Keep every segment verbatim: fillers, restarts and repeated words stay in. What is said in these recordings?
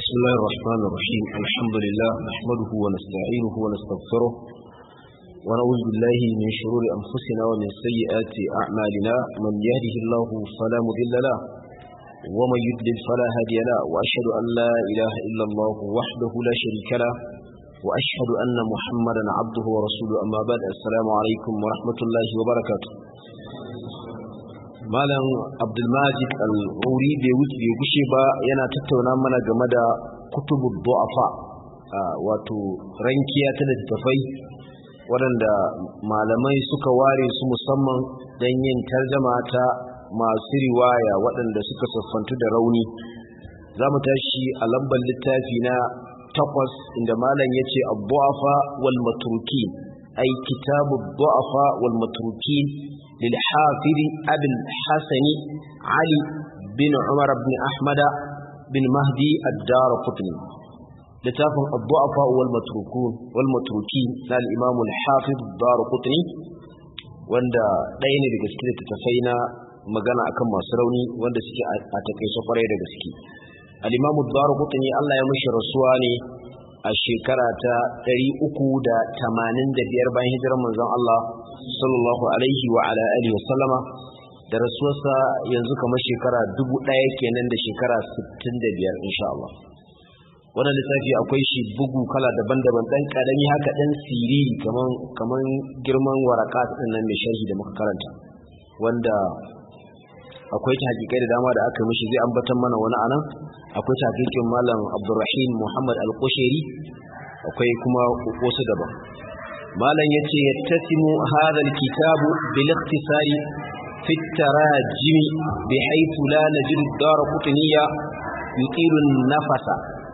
بسم الله الرحمن الرحيم الحمد لله نحمده ونستعينه ونستغفره ونعوذ بالله من شرور أنفسنا ومن سيئات أعمالنا من يهده الله فلا مضل له ومن يضلل فلا هادي له وأشهد أن لا إله إلا الله وحده لا شريك له وأشهد أن محمدا عبده ورسوله أما بعد السلام عليكم ورحمة الله وبركاته. Malam Abdulmajid Al-Uri bai wuce bai gushe ba yana tattauna mana game da kutubud du'afa wato rankiya ta littafai waɗanda malamai suka ware su musamman don yin tarjama ta masu riwaya waɗanda suka siffantu da rauni. Za mu tashi a lambar littafi na takwas inda malam ya ce ad-du'afa wal matrukin ay kitabud du'afa wal matrukin للحافظ أبي الحسن علي بن عمر بن أحمد بن مهدي الدارقطني لتافن الضعفاء والمتروكون والمتروكين للإمام الحافظ الدارقطني wanda ɗaya ne daga cikin littattafai na magana akan masu rauni wanda suke a takaice kwarai da gaske. al-Imam ad-Darqutni Allah ya mishi rasuwa ne a shekara ta ɗari uku da tamanin da biyar bayan hijirar manzon Allah sallallahu alaihi wa ala alihi wa sallama, da rasuwarsa yanzu kamar shekara dubu ɗaya kenan da shekara sittin da biyar insha Allah. Wannan littafi akwai shi bugu kala daban-daban, dan karami haka dan siriri kaman kaman girman waraka din nan mai sharhi da muka karanta, wanda akwai tahqiqai da dama da aka mishi, zai ambatan mana wani anan. Akwai tahqiqin malam Abdurrahim Muhammad Al-Qushairi, akwai kuma wasu daban. malam yace yattasimu hadha al-kitabu bil ikhtisari fi at-tarajim bihaythu la najidu ad-Darqutniyya yutilu an-nafasa.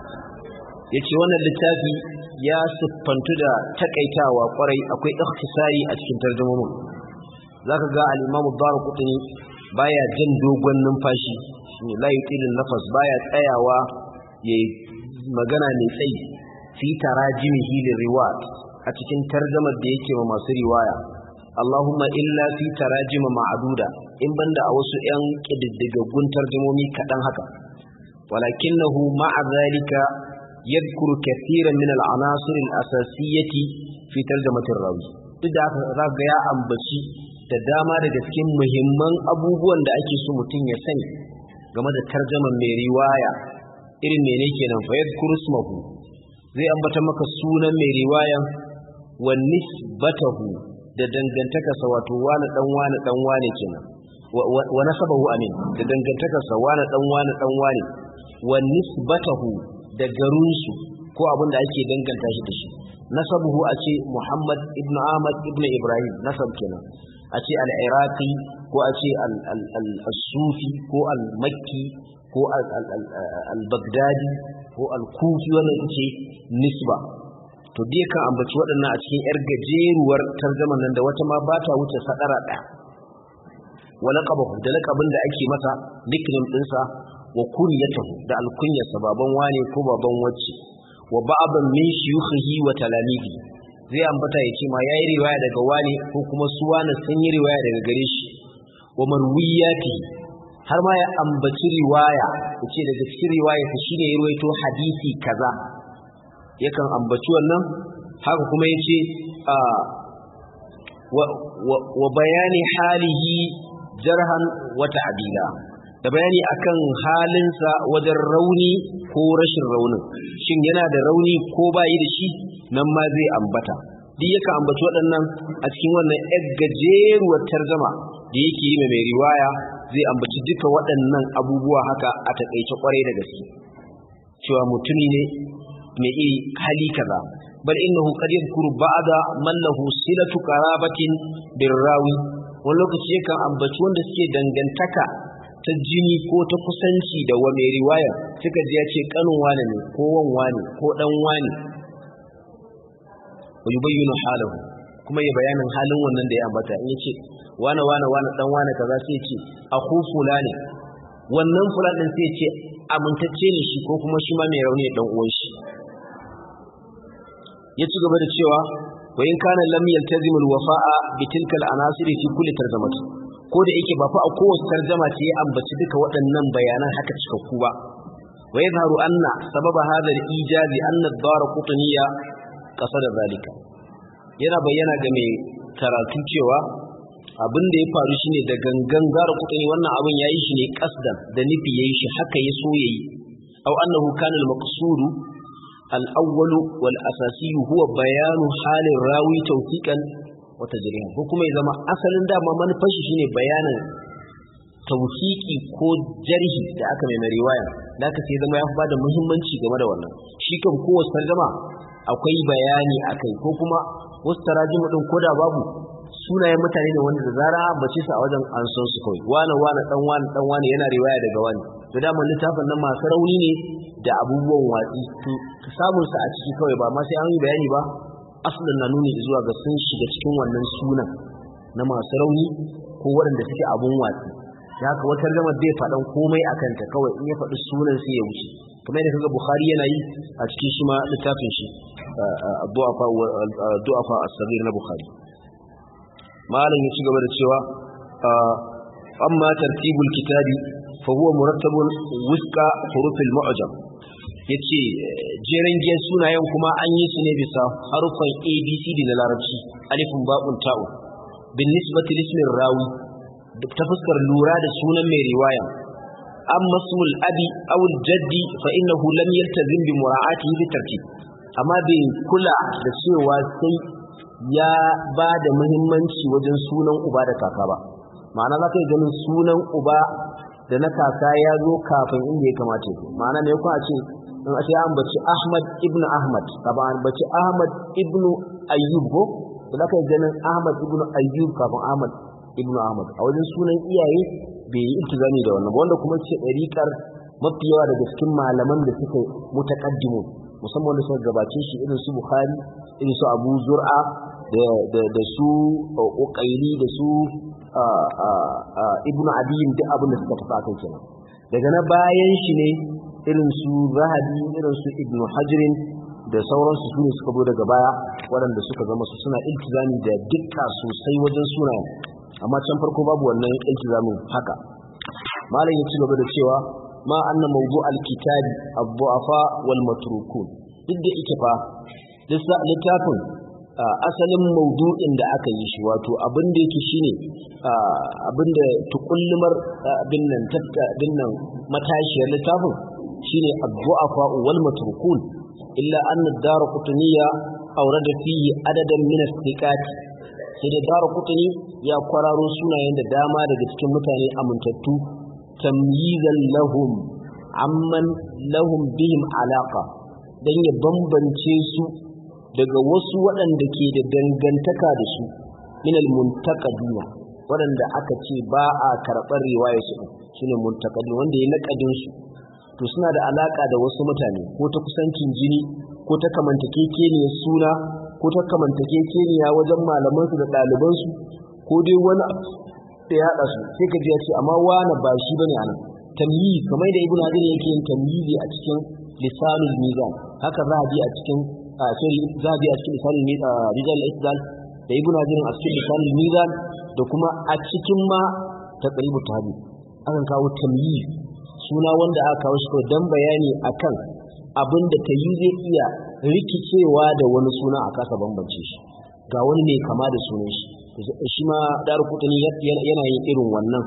yace wannan littafi ya siffantu da takaitawa kwarai, akwai ikhtisari a cikin tarjumomin. zaka ga al-Imam ad-Darqutni baya jin dogon numfashi, la yutilu an-nafas, baya tsayawa yayi magana mai tsayi fi tarajimihi liriwat, a cikin tarjamar da yake wa masu riwaya. Allahumma illa fi tarajima ma'aduda, in banda a wasu ƴan kididdigaggun tarjumomi kaɗan haka. Walakinahu ma'a zalika yadhkuru kathiran min al-anasir al-asasiyyati fi tarjamati ar-rawi. Duk da haka za ga ya ambaci da dama daga cikin muhimman abubuwan da ake so mutum ya sani game da tarjaman mai riwaya. Irin mene kenan? Fa yadhkuru ismahu, zai ambata maka sunan mai riwayan, wa nisbatahu, da dangantakarsa, wato wani dan wani dan wani kenan, wa nasabahu, amin, da dangantakarsa wani dan wani dan wani, wa nisbatahu, da garinsu ko abin da ake danganta shi da shi. nasabuhu a ce Muhammad ibn Ahmad ibn Ibrahim, nasab kenan. a ce al-Iraqi ko a ce al-Sufi ko al-Makki ko al-Baghdadi ko al-Kufi, wannan ce nisba. to dai kan ambaci waɗannan a cikin yar gajeruwar tarjaman nan da wata ma ba ta wuce sadara ɗaya. wa laqabahu, da laqabin da ake masa, nickname ɗinsa, wa kunyatahu, da alkunyarsa, baban wane ko baban wacce, wa ba'dan min shuyukhihi wa talamizi, zai ambata ya ce ma yayi riwaya daga wane ko kuma su wane sun yi riwaya daga gare shi. wa marwiyati, har ma ya ambaci riwaya, yace daga cikin riwaya ta shine ya ruwaito hadisi kaza, yakan ambaci wannan. haka kuma yace a wa bayani halihi jarhan wa ta'dila, da bayani akan halinsa wajen rauni ko rashin raunin, shin yana da rauni ko bayi da shi, nan ma zai ambata. duk yakan ambaci waɗannan a cikin wannan yar gajeruwar tarjama da yake yi mai riwaya. zai ambaci duka waɗannan abubuwa haka a taƙaice kwarai da gaske, cewa mutumi ne mai iri hali kaza. bal innahu qad yadhkuru ba'da man lahu silatu qarabatin birrawi, wani lokaci yakan ambaci wanda suke dangantaka ta jini ko ta kusanci da wa mai riwaya, suka ji ya ce kanin wane ne ko wan wane ko dan wane. wa yubayyinu halahu, kuma ya bayanin halin wannan da ya ambata. in yace wane wane wane dan wane kaza, sai ce akhu fulani, wannan fulan din sai ce amintacce ne shi ko kuma shi ma mai rauni ne dan uwan shi. ya ci gaba da cewa wa in kana lam yaltazim alwafa'a bi tilka al-anasir fi kulli tarjamati, ko da yake ba fa a kowace tarjama ce ya ambaci duka waɗannan bayanan haka cikakku ba. wa yadhharu anna sababa hadha al-ijaz anna ad-Daraqutniyya qasada zalika yana bayyana ga mai karatu cewa abin da ya faru shine da gangan Daraqutni wannan abin yayi shi ne qasdan da nufi yayi shi haka ya so yayi aw annahu kana al-maqsud al-awwal wal-asasi huwa bayan hal rawi tawfiqan wa tajrihan ko kuma ya zama asalin dama manufar shi shine bayanin tawfiqi ko jarhi da aka mai riwaya da aka sai zama ya fi bada muhimmanci game da wannan shi kan kowace tarjuma akwai bayani akai ko kuma wasu tarajimu din koda babu sunayen mutane ne wanda da zara bace su a wajen an san su kawai wani wani dan wani dan wani yana riwaya daga wani to da mun littafin nan masu rauni ne da abubuwan watsi to samun su a ciki kawai ba ma sai an yi bayani ba asalin na nuni zuwa ga sun shiga cikin wannan sunan na masu rauni ko waɗanda suke abun watsi da haka wata zama bai faɗan komai akan ta kawai in ya faɗi sunan sai ya wuce kamar yadda kaga Bukhari yana yi a cikin shi ma littafin shi du'afa du'afa as-saghir na Bukhari malam ya ci gaba da cewa amma tartibul kitabi fa huwa murattabun wusqa hurufil mu'jam yace jeren giyan sunayen kuma an yi su ne bisa harufan A B C D na larabci alifun ba'un ta'un bin nisbati lismin rawi ta fuskar lura da sunan mai riwaya amma ismul abi aw al jaddi fa innahu lam yaltazim bi mura'atihi bi tartib amma bai kula da cewa sai ya ba da muhimmanci wajen sunan uba da kaka ba ma'ana za ka yi ganin sunan uba da na kaka ya zo kafin inda ya kamata ya ma'ana ne kuma a ce in a ce an bace Ahmad ibn Ahmad kaba an bace Ahmad ibn Ayyub ko da za ka yi ganin Ahmad ibn Ayyub kafin Ahmad ibn Ahmad a wajen sunan iyaye bai yi iltizami da wannan ba wanda kuma ce ɗariƙar mafi yawa daga cikin malaman da suka mutaqaddimu musamman wanda suka gabace shi irin su Bukhari irin su Abu Zur'a da su Uqayli da su Ibn Adiyin duk abin da suka tafi akan kenan daga na bayan shi ne irin su Zahabi irin su Ibn Hajrin da sauransu su ne suka zo daga baya waɗanda suka zama su suna iltizami da dukka sosai wajen sunayen amma can farko babu wannan iltizamin haka malam ya ci gaba da cewa ma anna mawdu al-kitabi ad-du'afa wal matrukun duk da ike fa littafin asalin mawdu'in da aka yi shi wato abin da yake shine abin da tukullumar abin nan tafka abin nan matashiyar littafin shine ad-du'afa wal matrukun illa anna ad-Daraqutniyya awrada fihi adadan min as-siqat sai da Daraqutni ya kwararo sunayen da dama daga cikin mutane amintattu tamyizan lahum amman lahum bihim alaqa dan ya bambance su daga wasu waɗanda ke da dangantaka da su min al-muntaqadina waɗanda aka ce ba a karɓar riwayar su shine muntaqadin wanda ya naƙadin su to suna da alaka da wasu mutane ko ta kusancin jini ko ta kamantakekeniyar suna ko ta kamantakekeniya wajen malaman su da ɗaliban su ko dai wani da ya haɗa su sai ka ji ya ce amma wani ba shi bane anan tamyiz kamar da ibnu hajar yake yin tamyizi a cikin lisanul mizan haka zahabi a cikin sorry zahabi a cikin lisanul mizan rijal al-isdal da ibnu hajar a cikin lisanul mizan da kuma a cikin ma taqribut tahdhib akan kawo tamyiz suna wanda aka kawo shi don bayani akan abin da ta yi zai iya rikicewa da wani suna a kasa bambance shi ga wani ne kama da sunan shi shi ma Daraqutni yana yin irin wannan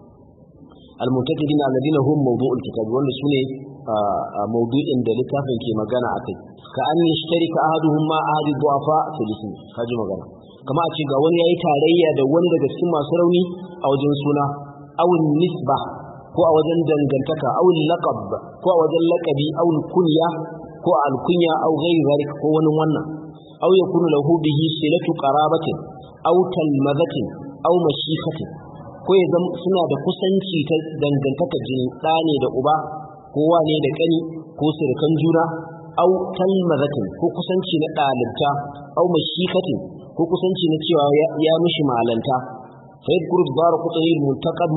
al-muntaqidin alladhina hum mawdu'ul kitab wanda sune mawdu'in da littafin ke magana akai ka an yashtarika ahaduhum ma ahadi du'afa fil ism kaji magana kama a ce ga wani yayi tarayya da wani daga cikin masu rauni a wajen suna aw nisba ko a wajen dangantaka aw laqab ko a wajen laqabi aw kunya ko al kunya aw ghayr zalika ko wani wannan aw yakunu lahu bihi silatu qarabatin aw talmazatin aw mashikatin ko ya zama suna da kusanci ta dangantaka jini ɗa ne da uba ko wane da ƙani ko sirkan juna aw talmazatin ko kusanci na ɗalibta aw mashikatin ko kusanci na cewa ya mishi malanta fa yadkuru Daraqutni al-muntaqad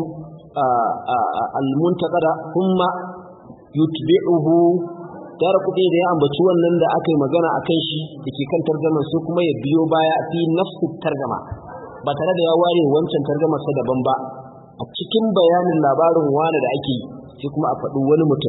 al-muntaqada kuma yutbi'uhu Daraqutni da ya ambaci wannan da aka yi magana akan shi dake kan tarjumar su kuma ya biyo baya fi nafsu tarjuma ba tare da ya ware wancan tarjumar sa daban ba a cikin bayanin labarin wani da ake sai kuma a faɗi wani mutum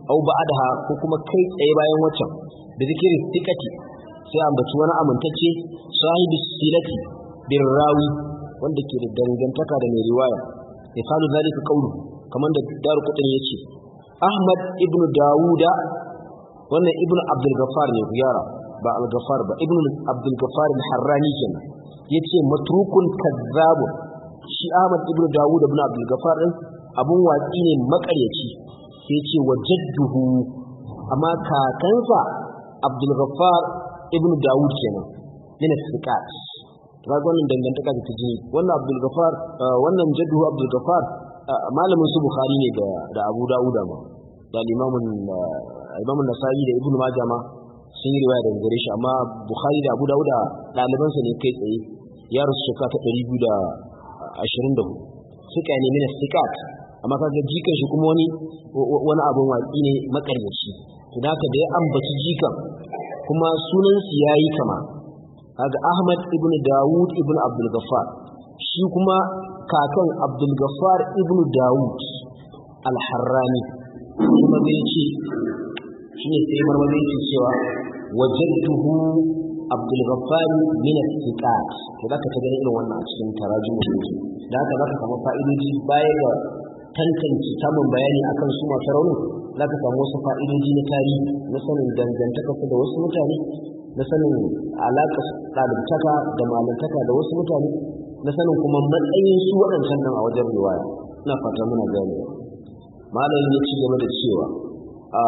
au ba'daha ko kuma kai tsaye bayan waccan da zikiri thiqati sai ambaci wani amintacce sahibi silati bir rawi wanda ke da dangantaka da mai riwaya misalu zalika qawlu kaman da Darqutni yace Ahmad ibn Dawuda wannan ibn Abdul Ghaffar ne yara ba al-Ghaffar ba ibn Abdul Ghaffar al-Harrani kenan yace matrukun kazzab shi Ahmad ibn Dawud ibn Abdul Ghaffar din abun watsi ne makaryaci sai yace wajadduhu amma kakansa Abdul Ghaffar ibn Dawud kenan yana sikat ga wannan dangantaka da ta jini wannan Abdul Ghaffar wannan jaddu Abdul Ghaffar malamin su Bukhari ne da da Abu Dawud ma da Imam Imam Nasa'i da Ibn Majah ma sun yi riwaya daga gare shi amma Bukhari da Abu Dawud daliban sa ne kai tsaye ya rasu shekara ta ɗari biyu da ashirin da hudu suka ne mina sikat amma kaga jikan shi kuma wani wani abun watsi ne makaryaci to da haka da ya ambaci jikan kuma sunan su yayi kama kaga Ahmad ibn Dawud ibn Abdul Ghaffar shi kuma kakan Abdul Ghaffar ibn Dawud al-Harrani kuma bai ce shine sai marmarin yake cewa wajadtuhu Abdul Ghaffar min al-thiqat to zaka ta gani irin wannan a cikin tarajum ne da haka zaka samu fa'idoji baya ga tantance samun bayani akan su masu rauni zaka samu wasu fa'idoji na tarihi na sanin dangantaka da wasu mutane na sanin alaƙar ɗalibtaka da malantaka da wasu mutane na sanin kuma matsayin su waɗancan nan a wajen riwaya ina fata muna gane malamin ya ci gaba da cewa a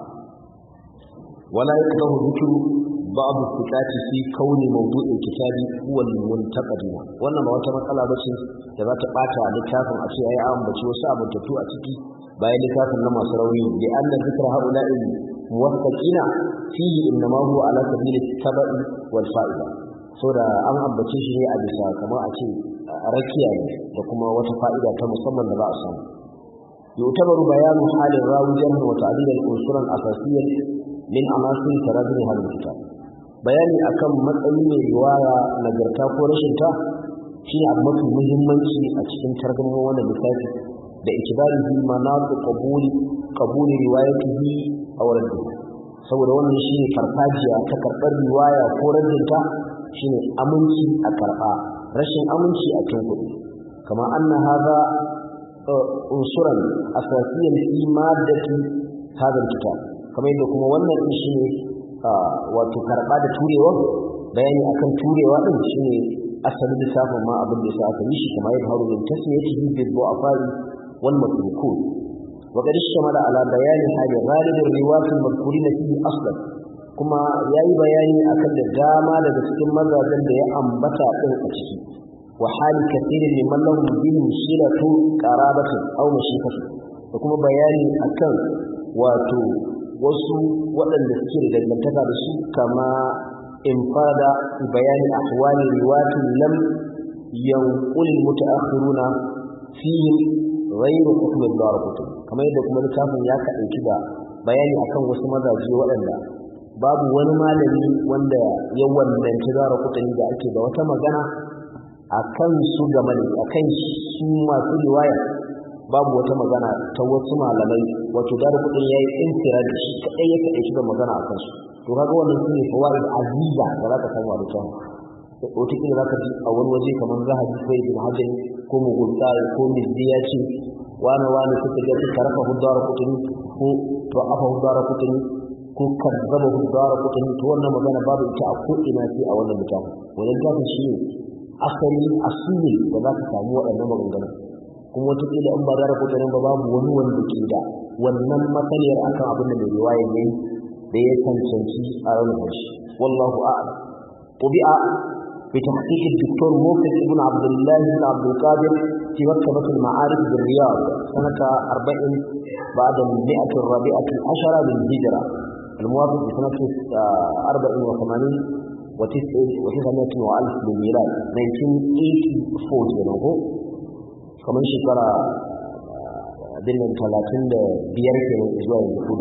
wala yaqdahu dhikru ba'd thiqati fi kauni mawdu'il kitabi huwa al-muntaqad wannan ba wata matsala bace da za ta bata littafin a ce ai an bace wasu abuntatu a ciki bayan littafin na masu rauni da annan zikra haula'i muwaffaqina fihi inma huwa ala sabili tabai wal fa'ida so da an ambace shi ne a bisa kamar a ce rakiya ne da kuma wata fa'ida ta musamman da ba a samu yutabaru bayanu halin rawi jarh wa ta'dil al-unsur al-asasiyya min anasir tarajum hadha kitab bayani akan matsayin mai riwaya nagarta ko rashin ta shine abu mafi muhimmanci a cikin tarjumar wannan littafi da ikibarihi manaqu qabuli qabuli riwayatihi aw raddihi saboda wannan shine farfajiya ta karbar riwaya ko raddinta shine aminci a karba rashin aminci a cikin kudi kama anna hadha unsuran asasiyan fi maddati hadha kitab kamar yadda kuma wannan din shine wato karba da turewa bayani akan turewa din shine asalin lissafin ma abin da yasa aka yi shi kuma yadda harumin tasmiyatihi bi du'afai wal matrukun wa qad istamala ala bayani hali ghalib ar-riwayat al-madhkurin fihi aslan kuma yayi bayani akan da dama daga cikin mazajen da ya ambata din a ciki wa hali kathirin liman lahu bihi silatu qarabatin aw mashikatin da kuma bayani akan wato wasu waɗanda suke da dangantaka da su kama in fada bayani ahwali riwayatin lam yanqul mutaakhiruna fihim ghayru hukm ad-darqutni kamar yadda kuma littafin ya kadauki da bayani akan wasu mazaje waɗanda babu wani malami wanda ya wallace darqutni da ake da wata magana akan su game da akan su masu riwaya babu wata magana ta wasu malamai wato darqutni yayi infirad shi kadai ya kadai da magana akan su to kaga wannan shine fawaid aziza da zaka samu a littafin wata kila zaka ji a wani waje kamar zahabi ko ibn hajar ko mughtal ko mizdiya ce wani wani suka ga su tarafa hudara kutuni ko to afa hudara kutuni ko kazzaba hudara kutuni to wannan magana babu ita a ko ina sai a wannan littafin wannan littafin shi asali asili da zaka samu waɗannan maganganun kuma wata kila in ba da kutuni ba babu wani wanda ke da wannan matsaliyar akan abin da mai riwaya ne da ya cancanci a ranar shi wallahu a'lam tabi'a بتحقيق الدكتور موفق ابن عبد الله بن عبد القادر في مكتبة المعارف بالرياض سنة أربع بعد المئة الرابعة عشرة للهجرة الموافق بسنة أربع وثمانين وتسعمائة وألف للميلاد ألف وتسعمائة وأربعة كمان شكرا بين ثلاثين بيارك من إجواء الوحود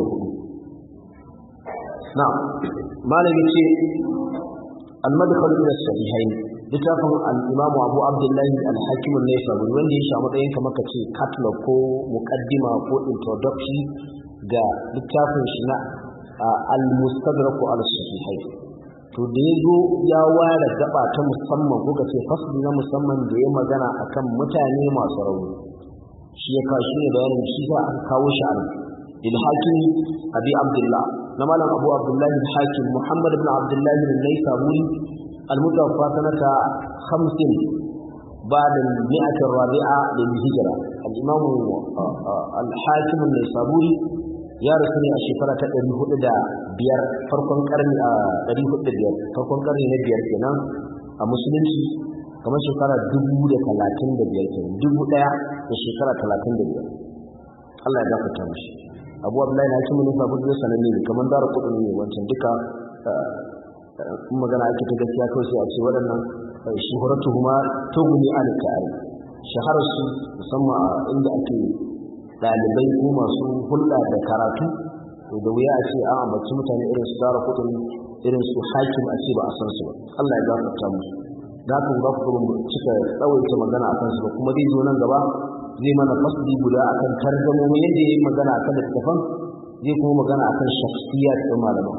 نعم ما لقيت المدخل إلى الصحيحين littafin al-Imam Abu Abdullah al-Hakim an-Naisaburi wanda ya sha matsayin kamar kace catalog ko muqaddima ko introduction ga littafin shi na al-mustadrak al-sahihai to da yazo ya ware gaba ta musamman ko kace fasli na musamman da ya magana akan mutane masu rauni shi ya kawo shi ne bayanin shi za a kawo shi an al-hakim abi abdullah na malam abu abdullah al-hakim muhammad ibn abdullah al-naysaburi al-mutawaffa sanata khamsin بعد المئة الرابعة للهجرة الإمام الحاكم النيسابوري يا رسولي الشفرة تقري هدى بيار فرقون قرن تقري هدى بيار فرقون قرن بيار كنا مسلم كما شفرة دبو دا ثلاثين بيار كنا دبو دا الشفرة ثلاثين بيار الله يدافع تامش أبو عبد الله الحاكم النيسابوري سنني كمان دار قطني وانشان دكا magana ake ta gaskiya kawai sai a ce waɗannan shuhuratuhuma tughni an ta'ari shahararsu musamman a inda ake dalibai ko masu hulɗa da karatu to da wuya a ce an ambaci mutane irin su Dara Qutni irin su Hakim a ce ba a san su ba Allah ya gafarta musu da kan ga kuma cika tsawaita magana akan su kuma zai zo nan gaba zai mana fasli guda akan tarjumomi yadda yayi magana akan littafin zai kuma magana akan shakhsiyat da malaman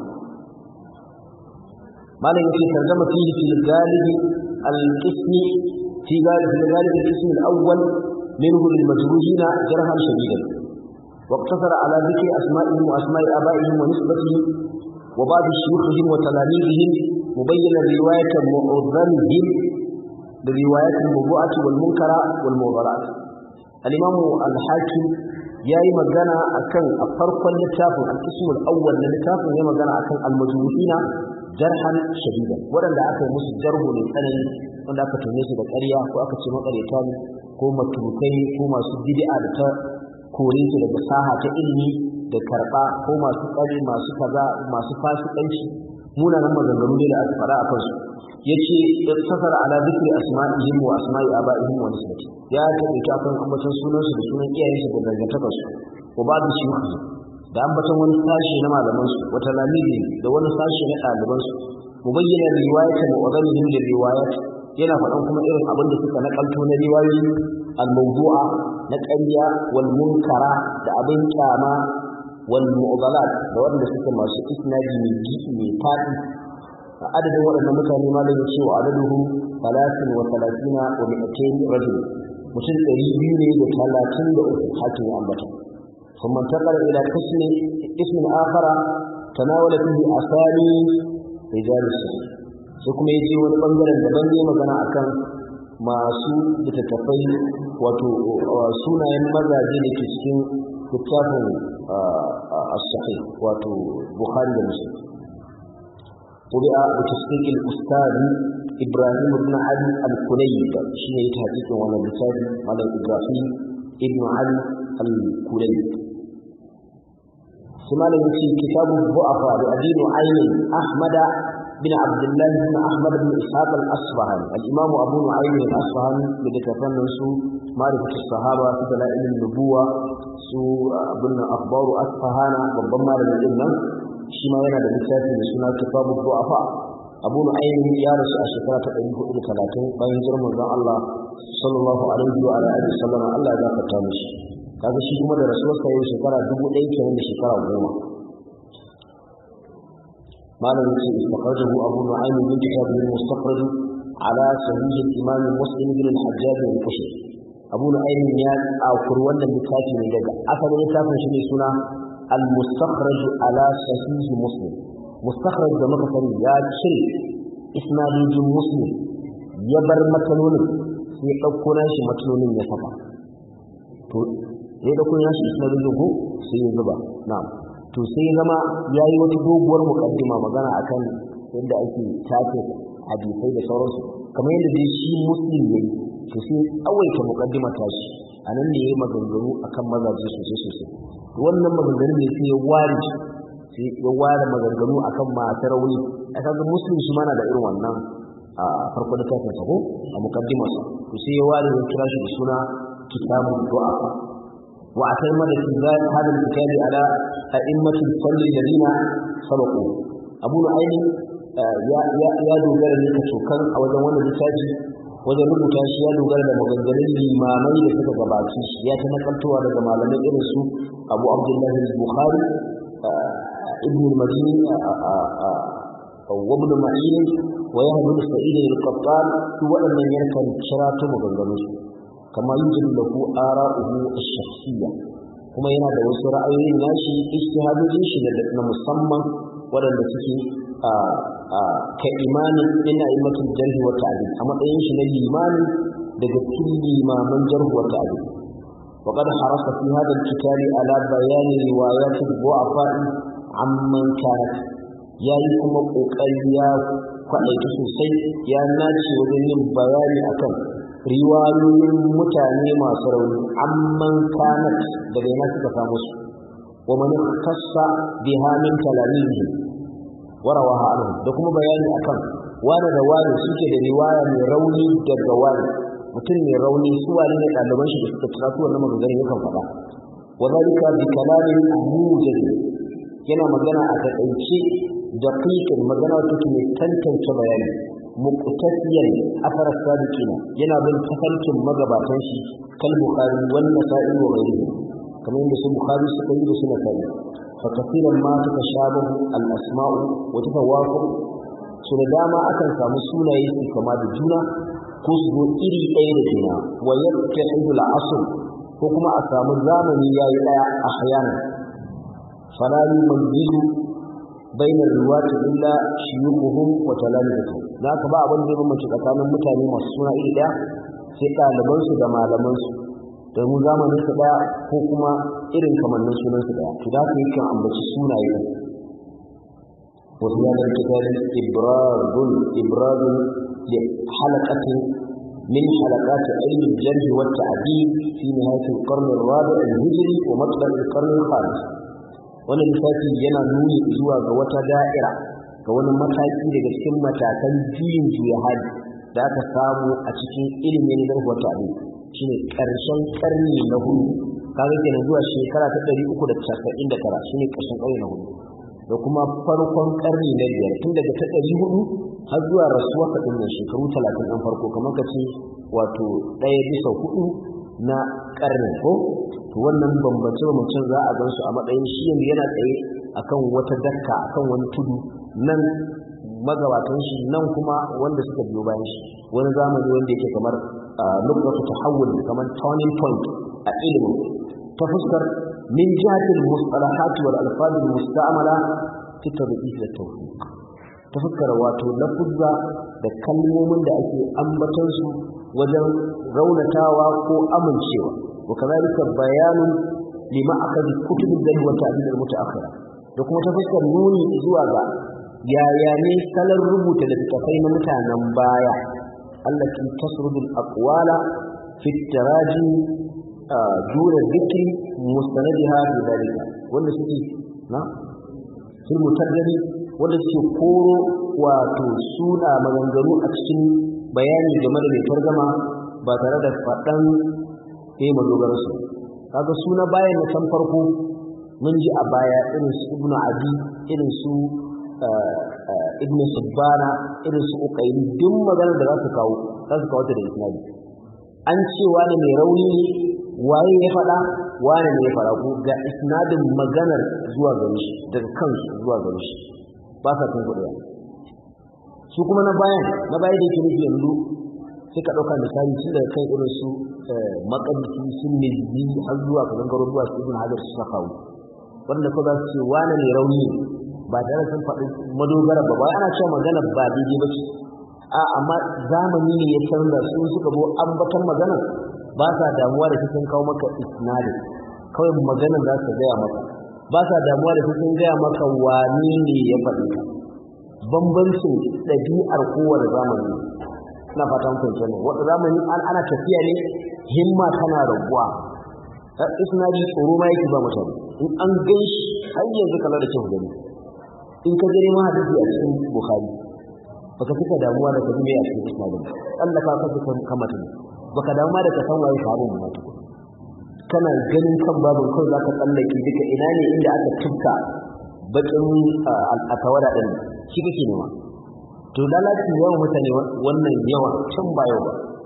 malam yake tarjuma fihi fil galibi القسم في غالب القسم الأول منه للمجروحين جرحا شديدا واقتصر على ذكر أسمائهم وأسماء آبائهم ونسبتهم وبعض شيوخهم وتلاميذهم مبينا رواية معظمهم بالروايات الموضوعة والمنكرة والموضوعات الإمام الحاكم yayi magana akan a farkon littafin al-qism al-awwal na littafin yayi magana akan al-majruhina jarhan shadidan wadanda aka yi musu jarhu ne tsanani wanda aka tone su da ƙarya ko aka ce makareta ne ko matukai ko masu bid'a da ta kore su daga saha ta ilimi da karba ko masu ƙari masu kaza masu fasikanci munanan maganganu ne da aka fara a kansu yace tasar ala dhikri asma'ihim wa asma'i aba'ihim wa nisbati ya tabbata kan ambaton sunan su da sunan iyayensu da dangantakar su ko babu shi da ambaton wani sashi na malaman su wata lamidi da wani sashi na ɗaliban su mubayyana riwayatan wa ghadihim lil riwayat yana faɗan kuma irin abin da suka nakalto na riwayoyi al-mawdu'a na ƙarya wal munkara da abin kyama wal mu'dalat da wanda suke masu isnadi mai gidi mai fadi adadin waɗannan mutane malamin cewa adaduhu talatin wa talatina wa mi'atain rajul mutum ɗari biyu ne da talatin da uku hakin ya ambata ثم انتقل إلى قسم اسم آخر تناول فيه أسامي رجال الصحيح سيكون يجي ونبنجل الدبنجي مغانا أكان masu littattafai wato sunayen mazaje da ke cikin littafin as-sahih wato Bukhari da Muslim quri'a bi tasdiq al-ustad Ibrahim ibn Ali al-Kulayb shine yake hadisin wannan littafi Malam Ibrahim ibn Ali al-Kulayb kuma da yake kitabu bu'afa da adinu ayni Ahmad bin Abdullah bin Ahmad bin Ishaq al-Asfahani al-Imam Abu Nu'aym al-Asfahani da tafannin su ma'rifatu sahaba su dalailin nubuwa su abun akhbaru Asfahana babban malamin din nan shi ma yana da littafi da suna kitabu bu'afa Abu Nu'aym ya rasu a shekara ta ɗari hudu da talatin bayan hijirar manzon Allah sallallahu alaihi wa alihi wasallam Allah ya gafarta mishi kaga shi kuma da rasuwarsa yau shekara dubu ɗaya kenan da shekara goma malamin ce istaqrajahu Abu Nu'aym min kitabihi al-Mustakhraj ala sahih al-Imam Muslim bin al-Hajjaj al-Qushayri Abu Nu'aym ya akur wannan littafi ne daga asalin littafin shi ne suna al-Mustakhraj ala sahih Muslim mustakhraj da muka sani ya cire isnadin Muslim ya bar matsalolin sai ɗauko nashi matsalolin ya saka to sai da kun yashi isnadin ko sai ya zuba na'am to sai zama yayi wata doguwar mukaddima magana akan yadda ake tace hadisai da sauransu kamar yadda dai shi Muslim yayi to sai awaita mukaddima ta shi anan ne yayi maganganu akan mazaje sosai sosai wannan maganganu ne sai ya ware sai ya ware maganganu akan matar rauni aka ga Muslim shi mana da irin wannan a farko da kafin sa ko a mukaddimarsa to sai ya ware ya kira shi da suna kitabul du'a واعتمد في هذا الكتاب على أئمة الفضل الذين سبقوا أبو نعيم يا يا يا دوغر ne ka cokan a wajen wannan littafi wajen rubuta shi ya dogara da maganganun limamai da suka gabaci shi ya ta nakaltowa daga malamai irin su Abu Abdullah al-Bukhari ibn al-Madini wa ibn Ma'in wa Yahya bin Sa'id al-Qattan su waɗannan yankan kira ta maganganun su kama yujin lahu ara'uhu ash-shakhsiyya kuma yana da wasu ra'ayoyin nashi ijtihadojin shi na musamman waɗanda suke ka imanin ina imatin jarhi wa ta'dil a matsayin shi na limani daga cikin limaman jarhi wa ta'dil wa qad harasa fi hada al-kitab ala bayan riwayat al-du'afa amman kanat yayi kuma kokari ya kwadaita sosai ya nace wajen yin bayani akan riwayoyin mutane masu rauni amman kanat daga yana suka samu su wa man khassa biha min kalamihi warawaha anhu da kuma bayani akan wani da wani suke da riwaya mai rauni daga wani mutum mai rauni su wani ne ɗaliban shi da suka tsara su wannan magana yakan faɗa wa zalika bi kalamin mujaz yana magana a takaice da qiqin magana take mai tantance bayani muqtasiyan afar sadiqina yana bin tafarkin magabatan shi kal bukhari wal nasa'i wa ghayrihi kamar yadda su bukhari suka yi da su nasa'i fa kafiran ma tashabahu al asma'u wa tatawafaq su da dama akan samu sunaye su kama da juna ko su zo iri ɗaya da juna wa yattahidu al asr ko kuma a samu zamani yayi daya a hayana fala yumayyizu bain ar-ruwati illa shuyukuhum wa talamidatuhum zaka ba abin da ya bambance tsakanin mutane masu suna iri daya sai ɗaliban su da malaman su domin zamanin su daya ko kuma irin kamannin sunan su daya to da ka yi kan ambaci sunaye wa ziyada kitabin ibradun ibradun li halaqatin min halaqat ilm al-jarh wa at-ta'dil fi nihayat al-qarn ar-rabi' al-hijri wa matla' al-qarn al-khamis wannan lissafi yana nuni zuwa ga wata da'ira ga wani mataki daga cikin matakan juyin juya hali da aka samu a cikin ilimin jarh wa ta'dil shine karshen karni na hudu kaga kenan zuwa shekara ta ɗari uku da casa'in da tara shine karshen karni na hudu da kuma farkon karni na biyar tun daga ta ɗari hudu har zuwa rasuwa ka dinnan shekaru talatin ɗan farko kamar ka ce wato ɗaya bisa hudu na karni ko to wannan bambance bambancen za a gan su a matsayin shi yanzu yana tsaye akan wata dakka akan wani tudu nan magabatan shi nan kuma wanda suka biyo bayan shi wani zamani wanda yake kamar nuqtatu tahawul kamar turning point a ilimi ta fuskar min jihatil mustalahat wal alfaz al musta'mala fi tadbis al tawfiq ta fuskar wato lafuzza da kalmomin da ake ambaton su wajen raunatawa ko amincewa wa kazalika bayanun lima akadi kutub al wa ta'dil al mutaakhira da kuma ta fuskar nuni zuwa ga yaya ne salar rubuta littafai na mutanen baya allati tasrudu al-aqwala fi at-taraji dura dhikri mustanadiha bi dhalika wanda suke na sun mutarjami wanda suke koro wato suna maganganu a cikin bayani game da mai tarjama ba tare da fadan sai madogarar su kaga suna bayan na san farko mun ji a baya irin su ibnu abi irin su ibn Subbana irin su Uqayli duk magana da za su kawo za su kawo ta da isnadi an ce wani mai rauni waye ya faɗa wani ne ya faɗa ko ga isnadin maganar zuwa gare shi daga kansu zuwa gare shi ba sa kan kuɗi su kuma na bayan na bayan da yake nufi yanzu sai ka ɗauka misali tun daga kan irin su maƙabci sun mizzi har zuwa ka gangaro zuwa su ibn Hajar su sakawu wanda ko za su ce wani mai rauni ba tare sun faɗi madogara ba ba ana cewa magana ba daidai ba ce a amma zamani ne ya canza su suka zo ambatan magana ba sa damuwa da sun kawo maka isnadi kawai maganar za su gaya maka ba sa damuwa da sun gaya maka wani ne ya faɗi ka bambancin ɗabi'ar kowane zamani ina fatan kun sani wanda zamani an ana tafiya ne himma tana raguwa isnadi tsoro ma yake ba mutane in an gan shi har yanzu kala da kyau gani in ka gani ma hadisi a cikin Bukhari baka fika damuwa da kaji a cikin isnadin Allah ka kafa kan kamata baka damuwa da ka san waye sahabin mu to kana ganin kan babin kai zaka tsallake duka ina ne inda aka tufka bakin al-atawada din shi kake nema to lalaci yawan mutane wannan yawa can ba yau ba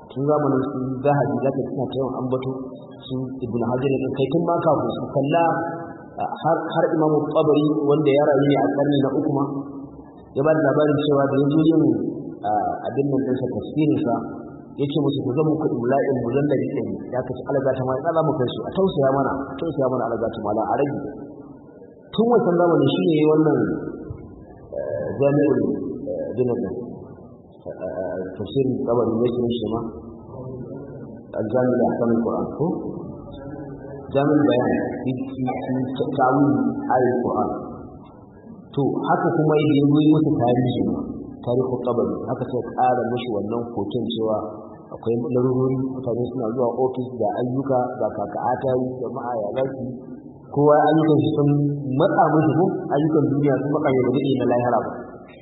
tun zamanin su zahabi zaka tuna ta yawan ambato su ibn hajar da kai tun ma kafin su kalla har har imam tabari wanda ya rayu ne a karni na uku ma ya ba da labarin cewa da yanzu yin abin nan ɗinsa tafsirin sa yace musu ku zama ku imla'in mujalladi ɗin ya kace alaga ta mai za mu kai su a tausaya mana tausaya mana alaga ta mala a rage tun wannan zamanin shine yayin wannan jami'ul dinar tafsirin tabari ne shi ma الجامع لأحكام القرآن هو جامع البيان في في تعويل آية القرآن تو haka kuma idan yayi masa tarihi tarihi tabari haka sai ƙara mishi wannan hoton cewa akwai larurori mutane suna zuwa office da ayyuka da kaka'ata jama'a ya zaki kowa ayyukan su sun matsa musu ko ayyukan duniya sun maka yau da na lahira ba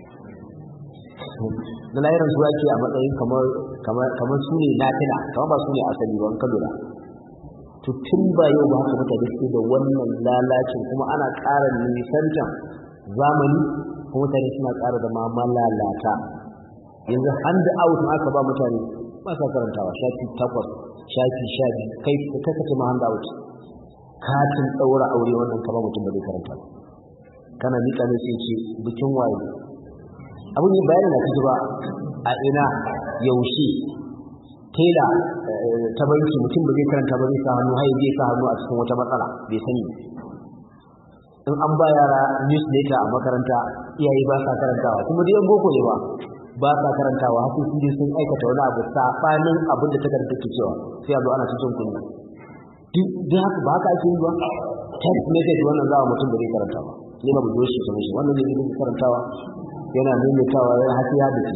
na lahiran su ake a matsayin kamar kamar kamar su ne nafila kamar ba su ne asali ba kan lura to tun ba yau ba haka mutane suke da wannan lalacin kuma ana ƙara nisantan zamani kuma mutane suna ƙara da ma malalata yanzu hand out aka ba mutane ba sa karantawa shafi takwas shafi sha biyu kai ka kace ma hand out katin daura aure wannan kaba mutum ba zai karanta ba kana mika ne sai ce bikin waye abun yi bayani na kaji ba a ina yaushe tela ta banki mutum ba zai karanta ba zai sa hannu har zai sa hannu a cikin wata matsala bai sani in an ba yara newsletter a makaranta iyaye ba sa karantawa kuma dai an boko ne ba ba sa karantawa har sun je sun aikata wani abu sabanin abin da takarda take cewa sai a zo ana cikin kunna duk da haka ba ka ake yi ba text message wannan za mutum da zai karanta ba ne ba bujo shi kuma shi wannan ne zai karantawa yana maimaitawa yana haka ya dace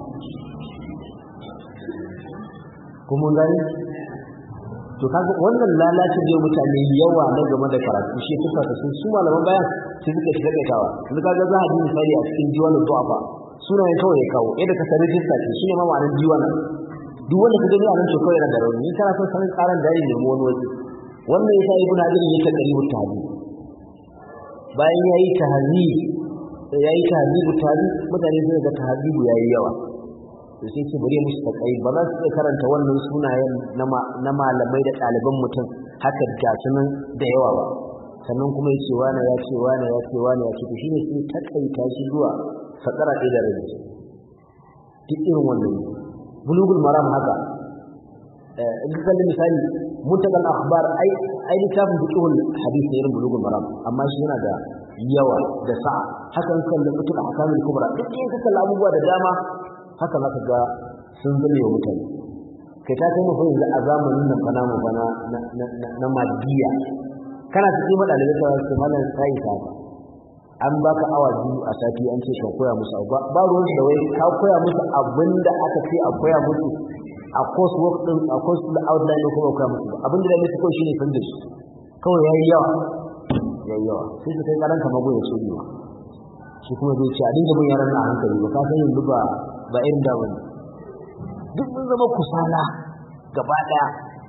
kuma gani to kaga wannan lalacin da mutane yawa na game da karatu shi suka kasu su malaman bayan sai suka shiga kaitawa yanzu kaga za a ji misali a cikin diwanin du'afa sunayen kawai ya kawo yadda ka sanar jinsa ce shine ma ma'anar diwanin duk wanda ka gani a nan to kawai yana da rauni in kana son sanin karan da yayin nemo wani waje wannan yasa ibn hajar ya takari mutane bayan yayi tahzi yayi tahzibu tari mutane sai ga tahzibu yayi yawa to sai ce bare musu takai ba za su karanta wannan sunayen na malamai da ɗaliban mutum haka da sunan da yawa ba sannan kuma ya ce wani ya ce wani ya ce wani ya ce to shine sai takaita shi zuwa fakara ɗaya da rabi duk irin wannan bulugul maram haka in ka kalli misali muntagal akhbar ai ai littafin fiqhul hadith ne irin bulugul maram amma shi yana da yawa da sa'a hakan kalli fiqh ahkamul kubra duk in ka kalli abubuwa da dama haka zaka ga sun zame wa mutane kai ta kai mu yanzu a zamanin nan kana mu bana na madiya kana cikin madalibai ta su mallan sai ta an baka awa biyu a sati an ce ka koya musu ba ba ruwan da wai ka koya musu abinda aka ce a koya musu a course work din a course da outline ko koya musu abinda da musu kawai shine san da shi kawai yayi yawa yayi yawa sai su kai karanta mago ya ce ni shi kuma zai ce a dinga bin yaran a hankali ba ka san yanzu ba ba irin da wani duk mun zama kusala gaba daya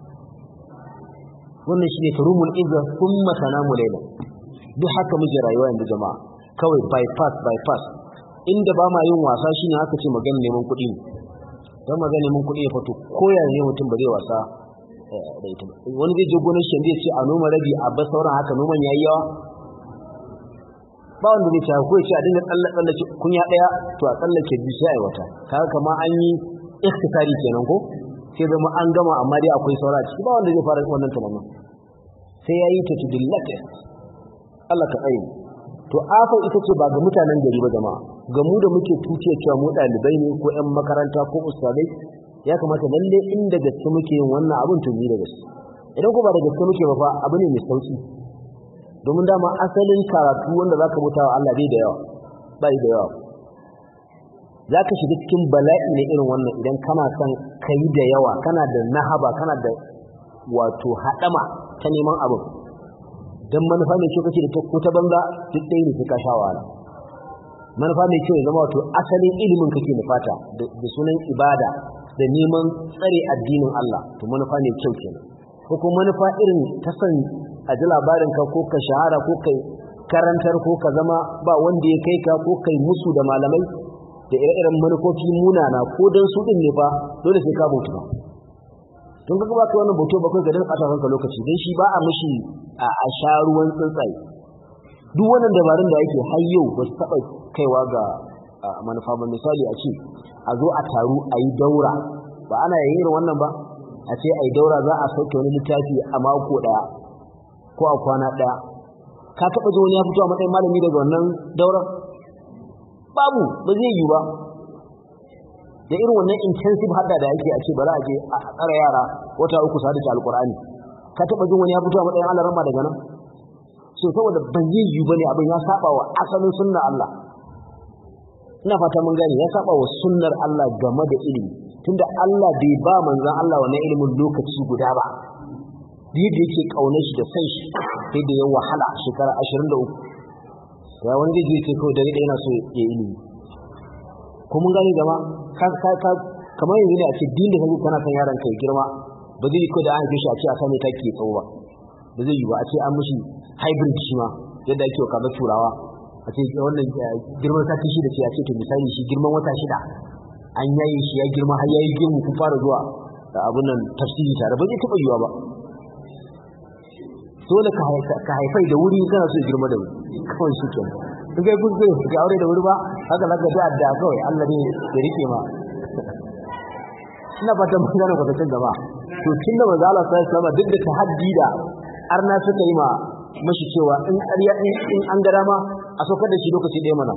wannan shine turumul izza thumma tanamu layla duk haka muke rayuwa yanzu jama'a kawai bypass bypass inda ba ma yin wasa shine haka ce magana neman kuɗi dan magana neman kuɗi ya fito koya ne mutum ba zai wasa da ita ba wani zai je gonar shi zai ce a noma rabi a ba sauran haka noman yayi yawa ba wanda zai ce ko ya ce a dinga tsallake kunya daya to a tsallake biyu sai ai wata kaga kamar an yi ikhtisari kenan ko sai zama an gama amma dai akwai saura ciki ba wanda zai fara wannan tunanin sai yayi ta to dillata Allah ka tsaye to afa ita ce ba ga mutanen gari ba jama'a ga mu da muke tuce cewa mu dalibai ne ko ƴan makaranta ko ustadai ya kamata lalle inda gaske muke yin wannan abun to ni da gaske idan ko ba da gaske muke ba fa abu ne mai sauki domin dama asalin karatu wanda zaka mutawa Allah bai da yawa bai da yawa zaka shiga cikin bala'i ne irin wannan idan kana son kai da yawa kana da nahaba kana da wato hadama ta neman abu dan manufa mai kyau kace da ko ta banza duk dai ne ka sha wahala manufa mai kyau ya zama wato asalin ilimin kake nufata da sunan ibada da neman tsare addinin Allah to manufa mai kyau kenan ko kuma manufa irin ta san a ji labarin ka ko ka shahara ko kai karantar ko ka zama ba wanda ya kai ka ko kai musu da malamai da ire-iren manufofi munana ko dan su din ne fa dole sai ka mutu don ka ba ka wannan boto bakwai ga dan ɓata kanka lokaci dan shi ba a mishi a sha ruwan tsuntsaye duk wannan dabarun da yake har yau ba su taɓa kaiwa ga manufa ba. Misali a ce a zo a taru a yi daura, ba ana yin irin wannan ba, a ce a yi daura za a sauke wani littafi a mako ɗaya ko a kwana ɗaya. Ka taɓa ji wani ya fito a matsayin malami daga wannan daurar? Babu, ba zai yi ba. Da irin wannan intensive hadda da yake a ce bari a je a tsara yara wata uku su haddace alkur'ani, ka taɓa jin wani ya fito a matsayin alarama daga nan? So saboda ban yi yi bane, abin ya saba wa asalin sunna Allah. Ina fata mun gane, ya saba wa sunnar Allah game da ilimi, tunda Allah bai ba manzon Allah wannan ilimin lokaci guda ba. Yadda yake kaunar shi da san shi sai da ya wahala shekara ashirin da uku. Ya wani zai je kai kawai dare da yana so ya ilimi. Ko mun gane gama ka ka ka kamar yanzu ne a ce din da kaje kana san yaron kai girma, ba zai ko da an ga shi a ce a same take tsawo ba. Ba zai yi ba a ce an mishi hybrid shi ma yadda ake kaga turawa, a ce wannan girman sati shida ce, a ce to misali shi girman wata shida an yaye shi ya girma har yayi girmu kun fara zuwa da abun nan tafsiri tare, ba zai taba yiwa ba. Dole ka haifai da wuri kana so girma da wuri kawai shi kenan. In kai kun zai ga aure da wuri ba haka zaka da adda kawai Allah ne ya rike ma. Ina fatan mun gane kwatancin gaba. To tun da manzo Allah sallallahu alaihi wasallam duk da tahaddi da arna suka yi ma mashi cewa in ƙarya in an gara ma a saukar da shi lokaci ɗaya mana,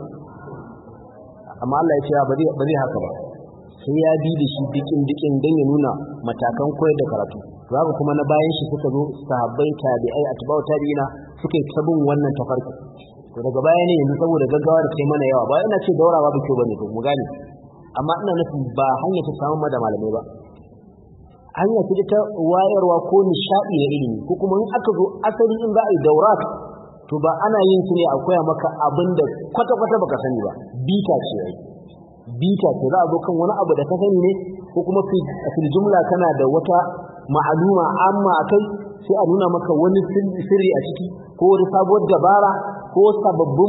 amma Allah ya ce ba zai ba zai haka ba, sai ya bi da shi dikin dikin dan ya nuna matakan koyar da karatu. Haka kuma na bayan shi suka zo sahabbai tabi'ai atba'u tabi'ina suka yi sabon wannan tafarki. To daga baya ne yanzu saboda gaggawa da kai mana yawa, ba ina ce daura ba kyau bane ko mu gane, amma ina nufin ba hanya ta samu da malamai ba, hanya ce ta wayarwa ko nishadi na ilimi, ko kuma in aka zo asali in za a yi daurat to ba ana yin su ne a koya maka abin da kwata-kwata baka sani ba, bita ce ai bita ce za a zo kan wani abu da ka sani ne, ko kuma fil jumla kana da wata ma'aluma amma akai sai a nuna maka wani sirri a ciki ko wani sabuwar dabara ko sababbin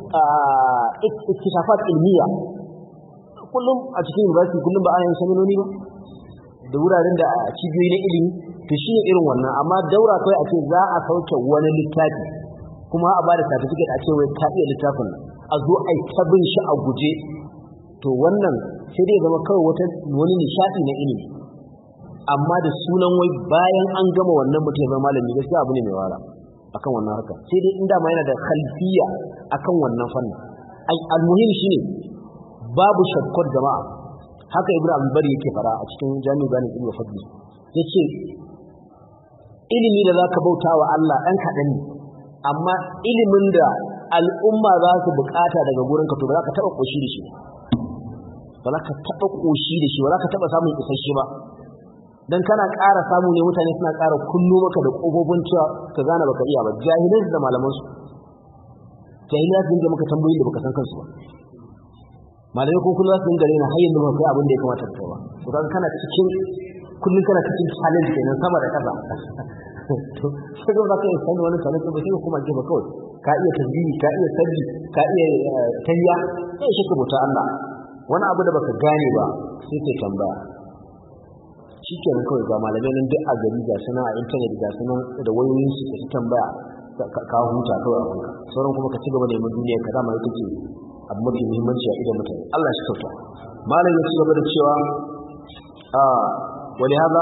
ikhtishafat ilmiya. Kullum a cikin university kullum ba ana yin seminoni ba da wuraren da cibiyoyi na ilimi, to shine irin wannan. Amma daura kai a ce za a sauke wani littafi kuma a bada certificate a ce wai ka iya littafin, a zo ai tabin shi a guje, to wannan sai dai zama kawai wata wani nishadi na ilimi, amma da sunan wai bayan an gama wannan mutum ya zama malami, gaskiya abu ne mai wara akan wannan harka. Sai dai inda ma yana da khalfiya akan wannan fannin. ai almuhim shine babu shakkar jama'a, haka ibnu al-bari yake fara a cikin jami'u ganin ibnu fadli, yace ilimi da zaka bautawa Allah dan kadan ne, amma ilimin da al'umma za su bukata daga gurin ka to ba za ka taba koshi da shi ba za ka taba koshi da shi ba za ka taba samun isasshe ba, dan kana ƙara samu ne mutane suna ƙara kullu maka da kofofin cewa ka gane baka iya ba. Jahilai da malaman su jahilai sun ga maka tambayoyi da baka san kansu ba, malamai ko kullu sun gare na hayyin da ba kai abin da ya kamata ka ba. To kaga kana cikin kullun kana cikin challenge kenan sama da kasa to sai ga kai sai wani challenge ba sai kuma gefe kawai ka iya tasbihi ka iya sabbi ka iya tayya sai shi ka bauta Allah. Wani abu da baka gane ba sai kai tambaya, shikenan kawai ga malamai nan duk a gari ga suna a internet ga suna da wayoyin su ka tambaya ka huta kawai a kanka, sauran kuma ka ci gaba da yin duniya ka dama ita ce abu mafi muhimmanci a idan mutane. Allah shi sauta. Malam ya ci gaba da cewa a wani haza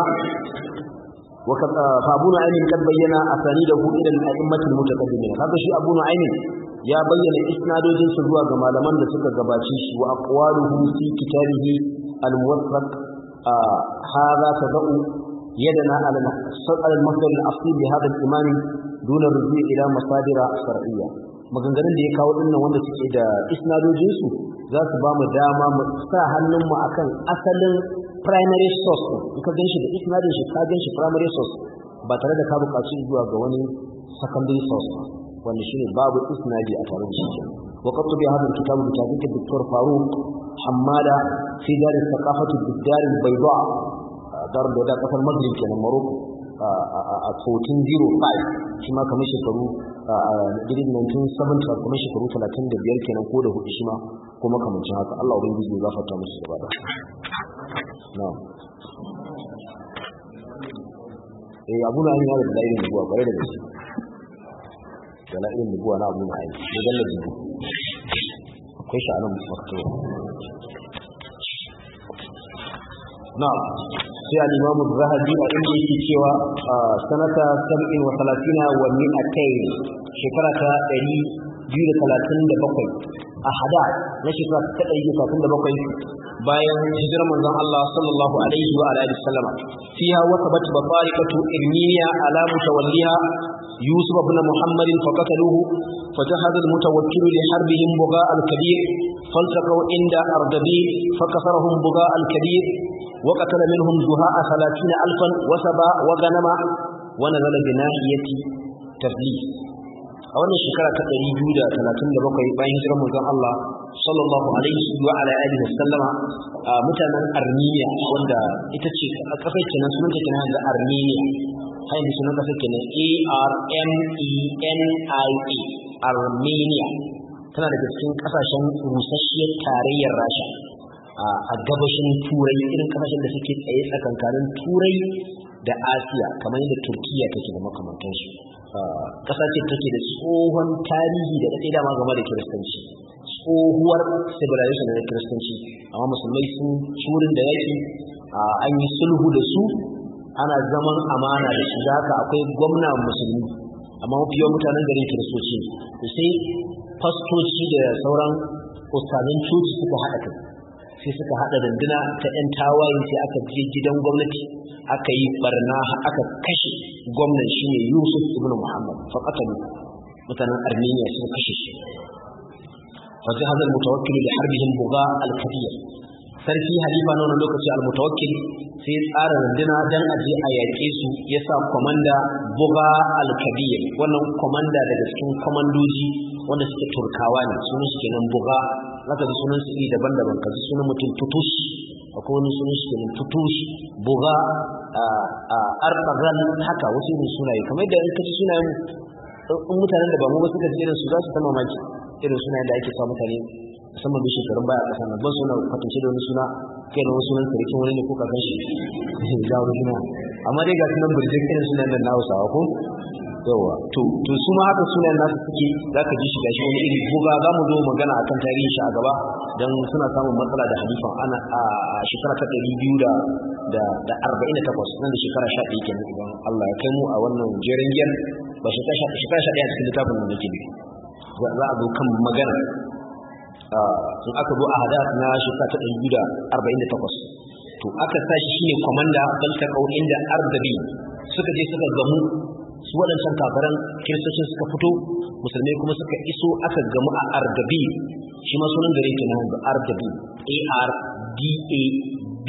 فأبو نعيم قد بين أسانيده إلى الأئمة المتقدمين. هذا شيء أبو نعيم يا بين إسناد جنس زوا جمال من لسك جباشيش وأقواله في كتابه الموثق. آه هذا تضع يدنا على على المصدر الأصلي لهذا الإمام دون الرجوع إلى مصادر شرعية. maganganun da ya kawo dinnan wanda suke da isnadojin su za su ba mu dama mu sa hannun mu akan asalin primary source. In ka ganshi da isnadin shi ka ganshi primary source ba tare da ka buƙaci zuwa ga wani secondary source wanda shine babu isnadi a tare da shi. wa qad bi hadha al-kitab bi tabiq Dr. Faruq Hammada fi dar al-thaqafah al-dar al-bayda dar da kasar Maghrib kenan Morocco a fourteen oh five shi ma kamar shekaru a nineteen seventy kamar shekaru talatin da biyar kenan ko da hudu shi ma kuma kamar haka. Allah ubangiji ya gafarta musu gaba da na'am. eh Abu Nu'aym yana da dalailin nubuwa bare da gaske dalailin nubuwa na Abu Nu'aym ne dalilin nubuwa akwai shi anan maktuba na'am sai al-Imam az-Zahabi a inda yake cewa sanata sab'in wa thalathina wa mi'atayn shekara ta ɗari biyu da talatin da bakwai a hada na shekara ta ɗari biyu da talatin da bakwai bayan hijirar manzon Allah sallallahu alaihi wa alihi wasallama fiha wasabat batariqatu irmiya ala mutawalliha yusuf ibn muhammad faqataluhu فجهز المتوكل لحربهم بغاء الكبير فالتقوا عند أردبيل فكسرهم بغاء الكبير وقتل منهم زهاء ثلاثين ألفا وسبا وغنم ونزل بناحية تفليس أولا شكرا تقري جودة ثلاثين لبقى باين جرم وزن الله صلى الله عليه وعلى آله وسلم متنا أرمينيا وندا إتشي أكفيت نسمن تكنا هذا أرمينيا هاي نسمن كفيت A R M E N I A Armenia tana daga cikin kasashen rusasshiyar tarayyar Rasha a gabashin Turai irin kasashen da suke tsaye tsakankanin Turai da Asiya kamar yadda Turkiya take da makamantansu kasa ce take da tsohon tarihi da dade dama game da Kiristanci tsohuwar civilization da Kiristanci amma musulmai sun turin da yake an yi sulhu da su ana zaman amana da su haka akwai gwamna musulmi amma mafi yawan mutanen garin kiristoci to sai fastoci da sauran ustazan coci suka haɗa kai sai suka haɗa danduna ta ‘yan tawaye sai aka je gidan gwamnati aka yi barna aka kashe gwamnan shi ne yusuf ibn muhammad faƙatalu mutanen armenia suka kashe shi wajen hazar mutawakkili da harbihim buga al-kabir sarki halifa na wani lokaci al-mutawakkil sai tsara runduna dan aje a yaƙe su ya sa komanda buga al-kabir wannan komanda daga cikin komandoji wanda suke turkawa ne sunan su kenan buga zaka ji sunan su iri daban-daban kaji sunan mutum tutus akwai wani sunan su kenan tutus buga arbagan haka wasu ne sunaye kamar da in kaji sunayen in mutanen da ba mu ba suka ji irin su za su ta mamaki irin sunayen da ake sa mutane musamman da shekarun baya a ƙasa na ban suna kwatance da wani suna kai da wani sunan sarkin wani ne ko kakan shi za wani suna amma dai ga sunan birjin irin sunan nan na hausawa ko yawa to to su ma haka sunan nasu suke za ka ji shi gashi wani iri buga za mu zo magana akan tarihin shi a gaba don suna samun matsala da halifan ana a shekara ta ɗari biyu da da arba'in da takwas nan da shekara sha ɗaya kenan idan Allah ya kai mu a wannan jerin giyar ba shekara sha ɗaya a cikin littafin da nake nufi za a zo kan magana in aka zo a hadas na shekara ta ɗari biyu da arba'in da takwas to aka sa shi shine komanda balta kaunin da ardabi suka je suka gamu su waɗancan kafaran kiristocin suka fito musulmai kuma suka iso aka gamu a ardabi shi ma sunan gare ke nan da ardabi A R D A B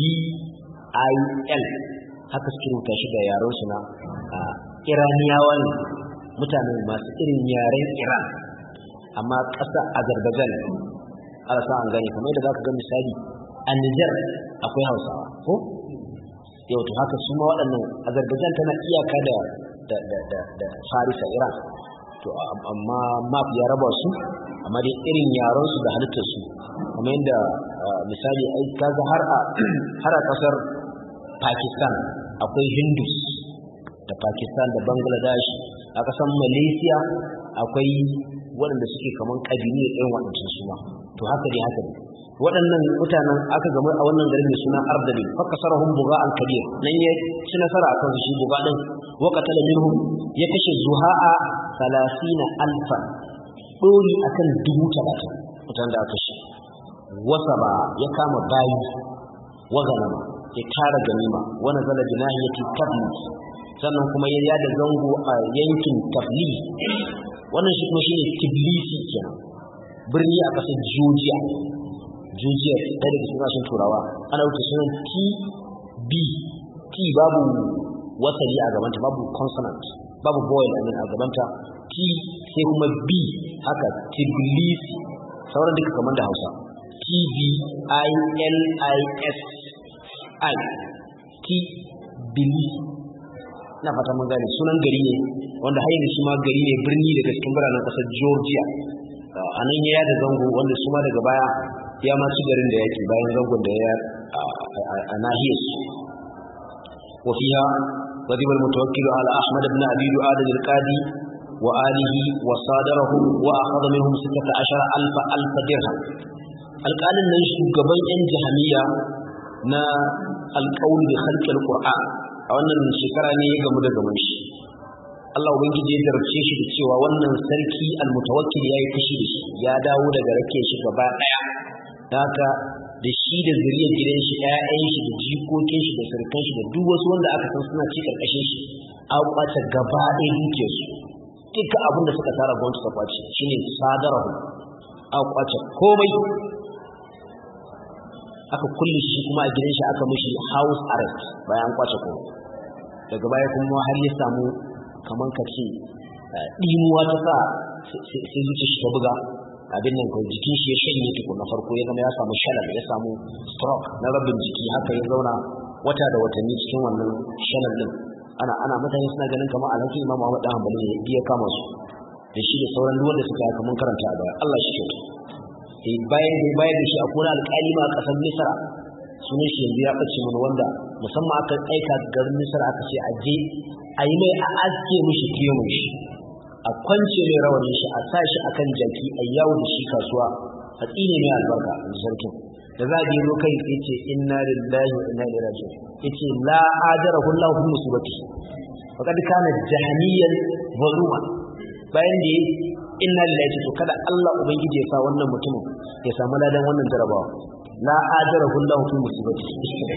I L haka suke rubuta shi da yaron su na iraniyawa ne mutane masu irin yaren Iran amma ƙasa Azerbaijan ala sa an gane kamar yadda zaka ga misali a Niger akwai Hausawa ko yau to haka su ma waɗannan Azerbaijan tana iyaka da da da da, da Farisa Iran to amma map ya raba su amma dai irin yaron su da halittar su kamar yadda misali ai kaga har a har a kasar Pakistan akwai Hindus da Pakistan da Bangladesh a kasar Malaysia akwai waɗanda suke kaman ƙabilu da irin waɗancan suna to haka dai haka waɗannan mutanen aka gama a wannan garin mai suna Ardabil fa kasarahum buga al-kabir nan ya ci nasara akan su shi buga din wa qatala minhum ya kashe zuha'a thalathina alfan dori akan dubu talatin mutan da aka shi wasaba ya kama bayi wa ganama ya tara ganima wa nazala bi nahiyati tablis sannan kuma ya yada zango a yankin tablis wannan shi kuma shine Tbilisi kenan birni a ƙasar Georgia Georgia da daga cikin kasashen Turawa ana wuce sunan T B T babu wasali a gabanta babu consonant babu vowel a gabanta T sai kuma B haka Tbilisi sauran duka kamar da Hausa T B I L I S I T Tbilisi ina fata mun gane sunan gari ne wanda har yanzu shi ma gari ne birni daga cikin biranen kasar Georgia a nan ya yada zango wanda su ma daga baya ya ma ci garin da yake bayan zangon da ya a nahiyar su wa fiha غضب المتوكل على أحمد بن أبي دؤاد القاضي وآله وصادره وأخذ منهم ستة عشر ألف ألف درهم. القال أن شغبان ‘yan jahamiya na alƙaul bi khalqil Qur'an a wannan shekara ne ya gamu da gaban shi. Allah ubangiji ya jarabce shi da cewa wannan sarki al-mutawakkil yayi fushi da shi, ya dawo daga rake shi gaba daya. Haka da shi da zuriyar gidan shi, ƴaƴan shi da jikokin shi da sarkan shi da duk wasu wanda aka san suna ci karkashin shi, a kwace gaba ɗaya dukiyar su. Duka abin da suka tara gwamnati ta kwace shine sadarahu, a kwace komai. Aka kulle shi kuma a gidan shi aka mishi house arrest bayan kwace komai. Daga baya kuma har ya samu kaman ka ce ɗimuwa ta sa sai zuciya shi ta buga abin nan kawai jikin shi ya shanye tukun na farko ya zama ya samu shalal, ya samu stroke na rabin jiki. Haka ya zauna wata da watanni cikin wannan shalal din. ana ana mutane suna ganin kamar alhaki Imam Ahmad dan Hanbali ne ya kama su da shi da sauran duk wanda suka yi kamar karanta a baya. Allah shi ke sai bayan da bayan da shi akwai alƙali ma a ƙasar Misra, sunan shi yanzu ya bace mun, wanda musamman aka aika garin Misra aka ce a je a yi mai a aske mishi kiyon shi, a kwance mai rawanin shi, a sa shi akan jaki, a yawo da shi kasuwa, a tsine mai albarka a sarkin. Da za a je kai sai ce inna lillahi wa inna ilaihi raji'un, yace la ajarahu Allahu bi musibati faqad kana jahaniyan zaluma. Bayan da inna lillahi, to kada Allah ubangiji ya sa wannan mutumin ya samu ladan wannan jarabawa. la ajarahu Allahu bi musibati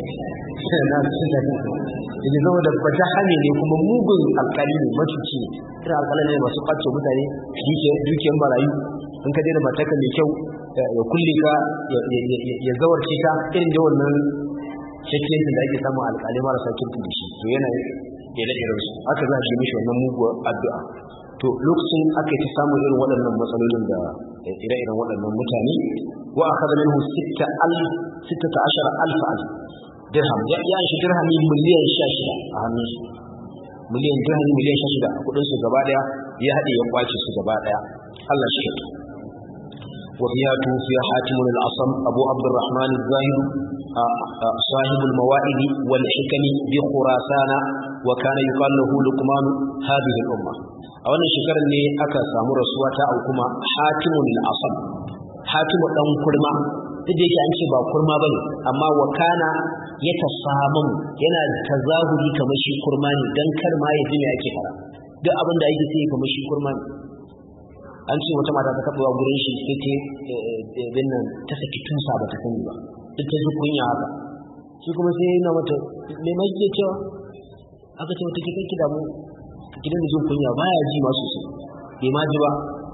na cikin da idan zama da fajahani ne kuma mugun alƙali ne, macuci ne, kira alƙalai ne masu kwace mutane dukiyar marayu. in ka daina mataka mai kyau ya kulle ka ya zawarce ka, irin da wannan shakkiyancin da ake samun alƙalai marasa kirki da shi, to yana da irin su haka za a yi mishi wannan muguwar addu'a. To lokacin aka yi ta samun irin waɗannan matsalolin da ire-iren waɗannan mutane. wa akhadha minhu sittata ashara alf dirham, ya shi dirhami miliyan sha shida a hannun su, miliyan dirhami miliyan sha shida a kudin su gaba daya ya haɗe ya kwace su gaba daya. Allah shi ke. وفيها توفي حاتم الأصم أبو عبد الرحمن الزاهد صاحب الموائد والحكم بخراسان وكان يقال له لقمان هذه الأمة. أولا شكرا لي أكا سامو رسوة أو كما حاتم الأصم، حاتم الأم كرما تديك أنت با كرما بني، أما وكان يتصامم ينا تزاهدي كمشي كرماني دن كرما يجمع كفرا دو أبن دا يجسي كمشي كرماني. an ce wata mata ta kafa gurin shi sai ta bin nan ta saki tusa ba ta sani ba, duk ta ji kunya haka. shi kuma sai yana mata me mai ke cewa aka ce wata kike kida mu kidan da jin kunya baya ji ma sosai, bai ma ji ba.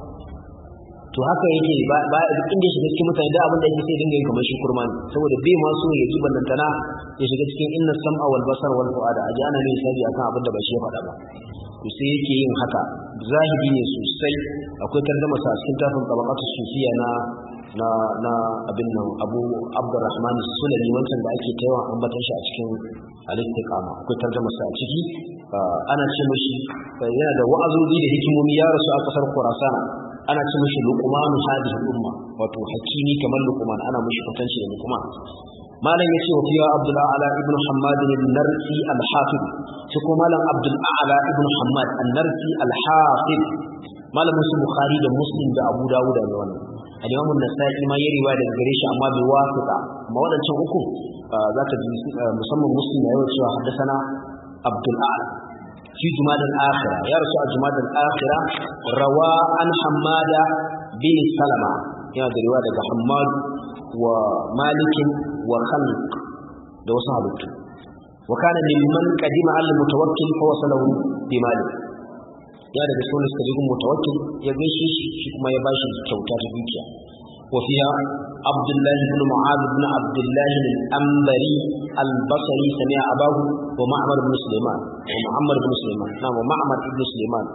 to haka yake ba ba inda shi cikin mutane da abin da yake sai dinga yin kamar shi kurma ne, saboda bai ma so ya ji ballantana ya shiga cikin inna sam'a wal basar wal fuada a ji ana mai sabi akan abin da ba shi ya faɗa ba. to sai yake yin haka, zahiri ne sosai. akwai tarjuma sa cikin tafin tabaqatu sufiya na na na abin nan Abu Abdurrahman Sulami, wancan da ake taiwa ambatan shi a cikin al-Istiqama, akwai tarjuma sa a ciki. ana ce mishi yana da wa'azozi da hikimomi, ya rasu a kasar Khurasan. ana ce mishi Luqman hadhihi umma, wato hakimi kamar Luqman, ana mishi kwatanci da Luqman. malam yace wa fiya Abdul A'la ibn Hammad al-Narsi al-Hafiz, shi ko malam Abdul A'la ibn Hammad al-Narsi al-Hafiz, malamin su Bukhari da Muslim da Abu Dawud da wannan. al-Imam an-Nasa'i ma yayi riwaya daga gare shi amma bai wafika. amma wadancan uku zaka ji musamman Muslim ya yi cewa haddathana Abdul A'la fi Jumad al-Akhirah, ya rasu a Jumad al-Akhirah. rawa an Hammad bin Salama, yana da riwaya daga Hammad wa Malik wa Khalq da wasu halittu. wa kana mimman qadima al-mutawakkil fa wasalahu bi Malik, ya daga sunan sadiqun mutawakkil ya gaishe shi shi kuma ya bashi kyauta ta dukiya. wa fiya Abdullah ibn Mu'adh ibn Abdullah al-Anbari al-Basri sami'a abahu wa Ma'mar ibn Sulaiman wa Muhammad ibn Sulaiman na wa Ma'mar ibn Sulaiman.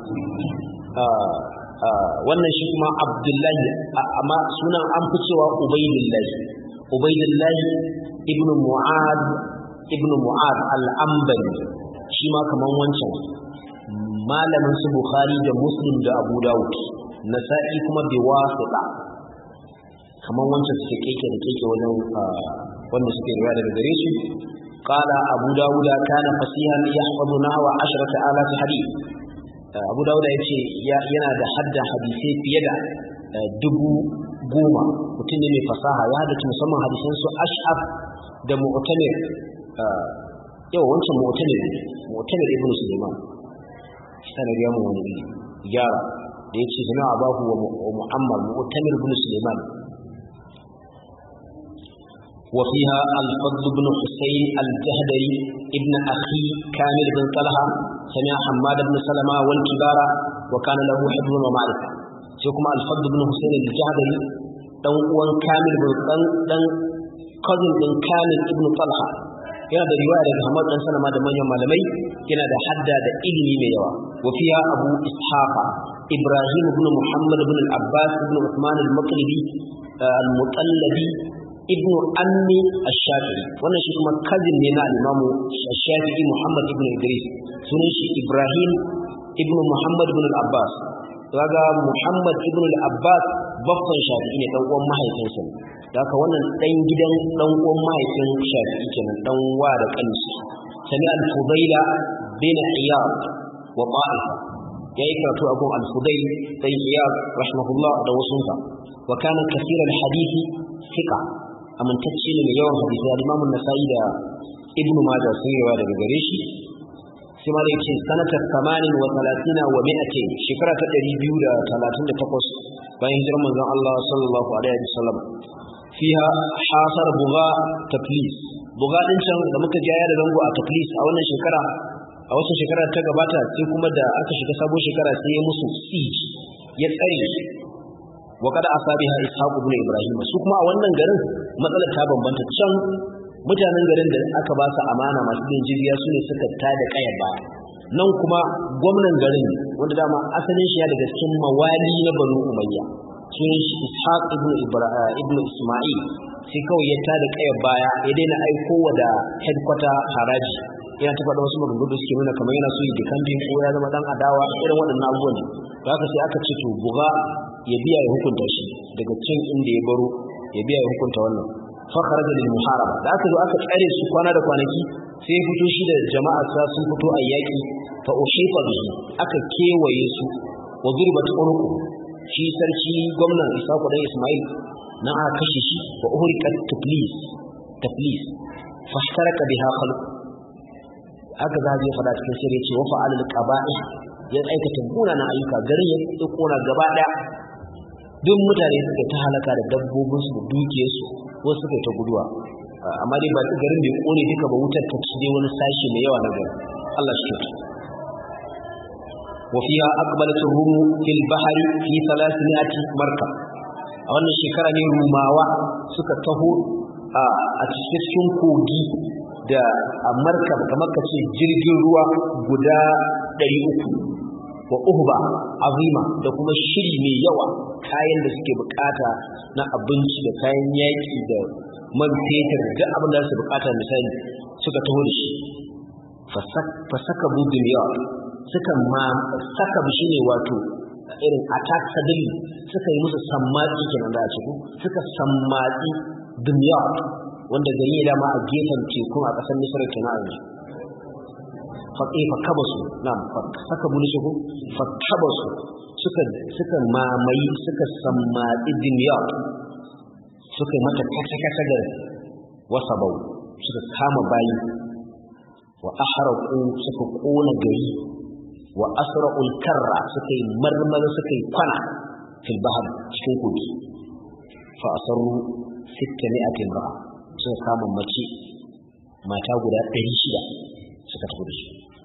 wannan shi kuma Abdullahi, amma sunan an fi cewa Ubaidullahi Ubaidullahi ibn Mu'adh ibn Mu'adh al-Anbari, shi ma kaman wancan malamin su Bukhari da Muslim da Abu Dawud. Nasa'i kuma bi wasita, kaman wancan suke keke da keke wajen wanda suke riwaya daga gare shi. قال أبو داود كان فصيحا يحفظ نحو عشرة آلاف حديث. أبو داود yana da hadda hadisai fiye da dubu goma, mutum ne mai fasaha ya haddace musamman hadisan su Ash'ab da Mu'tamir. Yau wancan Mu'tamir Mu'tamir ibn Sulaiman sanar ya mu wani gyara da yace sana abahu wa Muhammad Mu'tamir ibn Sulaiman. وفيها الفضل بن حسين الجهدري ابن أخي كامل بن طلحة سمع حماد بن سلمة والكبار وكان له حفظ ومعرفة. سيكما الفضل بن حسين الجهدري دون كامل بن دن قزم بن كامل ابن طلحة yana da riwaya daga Muhammad dan Salama da manyan malamai, yana da hadda da ilimi mai yawa. Wafiya Abu Ishaqa Ibrahim ibn Muhammad ibn al-Abbas ibn Uthman al-Maqribi al-Mutallabi ibn Ammi ash-Shafi'i, wannan shi kuma cousin ne na al-Imam ash-Shafi'i Muhammad ibn Idris, sunan shi Ibrahim ibn Muhammad ibn al-Abbas. Kaga Muhammad ibn al-Abbas baffan Shafi'i ne, dan uwan mahaifinsa. Da haka wannan dan gidan dan uwan mahaifin Shafi'i kenan, dan wa da kanshi. Sami al-Fudayla bin Iyad wa Ta'if, yayi karatu a gun al-Fudayl bin Iyad rahimahullah da wasunsa. Wa kana kathira al-hadisi thiqa, amintacce ne mai yawan hadisi. Al-Imam an-Nasa'i da Ibn Majah sun yawa daga gare shi. Sai ma da yake sanatar tamanin wa talatina wa mi'atin, shekara ta ɗari biyu da talatin da takwas bayan hijirar manzon Allah sallallahu alaihi wasallam. Fiha hasar buga taflis, buga din can da muka ji da zango a taflis a wannan shekara, a wasu shekara ta gabata, sai kuma da aka shiga sabon shekara sai ya musu siege, ya tsare wa kada asabiha ishaq ibn ibrahim. Su kuma a wannan garin matsalar ta bambanta. Can mutanen garin da aka ba su amana masu bin jizya su ne suka tada kayar ba, nan kuma gwamnan garin wanda dama asalin shi ya daga cikin mawali na banu umayya, sunan shi ishaq ibn ibn isma'il, sai kawai ya tada kayar baya, ya daina aiko wa da headquarter haraji, yana ta faɗa wasu maganganu suke nuna kamar yana so yi dikampin ko ya zama dan adawa, irin waɗannan abubuwan ne. Da haka sai aka ce to buga ya biya ya hukunta shi daga can inda ya baro, ya biya ya hukunta wannan. Fa kharaja lil muharaba, da aka zo aka tsare su kwana da kwanaki, sai ya fito shi da jama'a sa sun fito a yaki. Fa ushifa bihi, aka kewaye su. Wa durbat uruku, shi sarki gwamnan Isa dan Ismail na aka kashe shi. Wa uhriqat taflis taflis fa ihtaraka biha khalq, aka zaje fada cikin sirri yace wa fa'al al-qaba'i, ya aikata munanan ayyuka, garin ya kona gaba daya. Duk mutane suka ta halaka da dabbobinsu da dukiyarsu, wasu suka ta guduwa, amma dai ba garin bai kone duka ba, wutar ta ci dai wani sashi mai yawa na garin. Allah shi ta. Wa fiha aqbalat ar-rum fil bahri fi thalathmi'ati markab. A wannan shekara ne Rumawa suka taho a cikin kogi da a markab, kamar ka ce jirgin ruwa guda ɗari uku. Wa uhba azima, da kuma shiri mai yawa, kayan da suke bukata na abinci da kayan yaki da man fetur da abin da su bukata misali, suka taho da shi. Fasaka budin yawa, suka ma saka shi ne wato irin attack sadili, suka yi musu sammatsi kenan da a cikin, suka sammatsi duniya wanda gari ya dama a gefen tekun a ƙasar Misra kenan a yanzu. faƙe fakabasu na saka bulishi ku fakabasu suka suka mamayi suka sammatsi duniya, suka yi mata kasa-kasa da wasabau, suka kama bayi. Wa aharaku, suka ƙona gari. Wa asra'ul karra, suka yi marmara, suka yi kwana fil bahar cikin kogi. Fa asaru sittami'atin ra'a, suka kama mace mata guda ɗari shida suka tafi da su.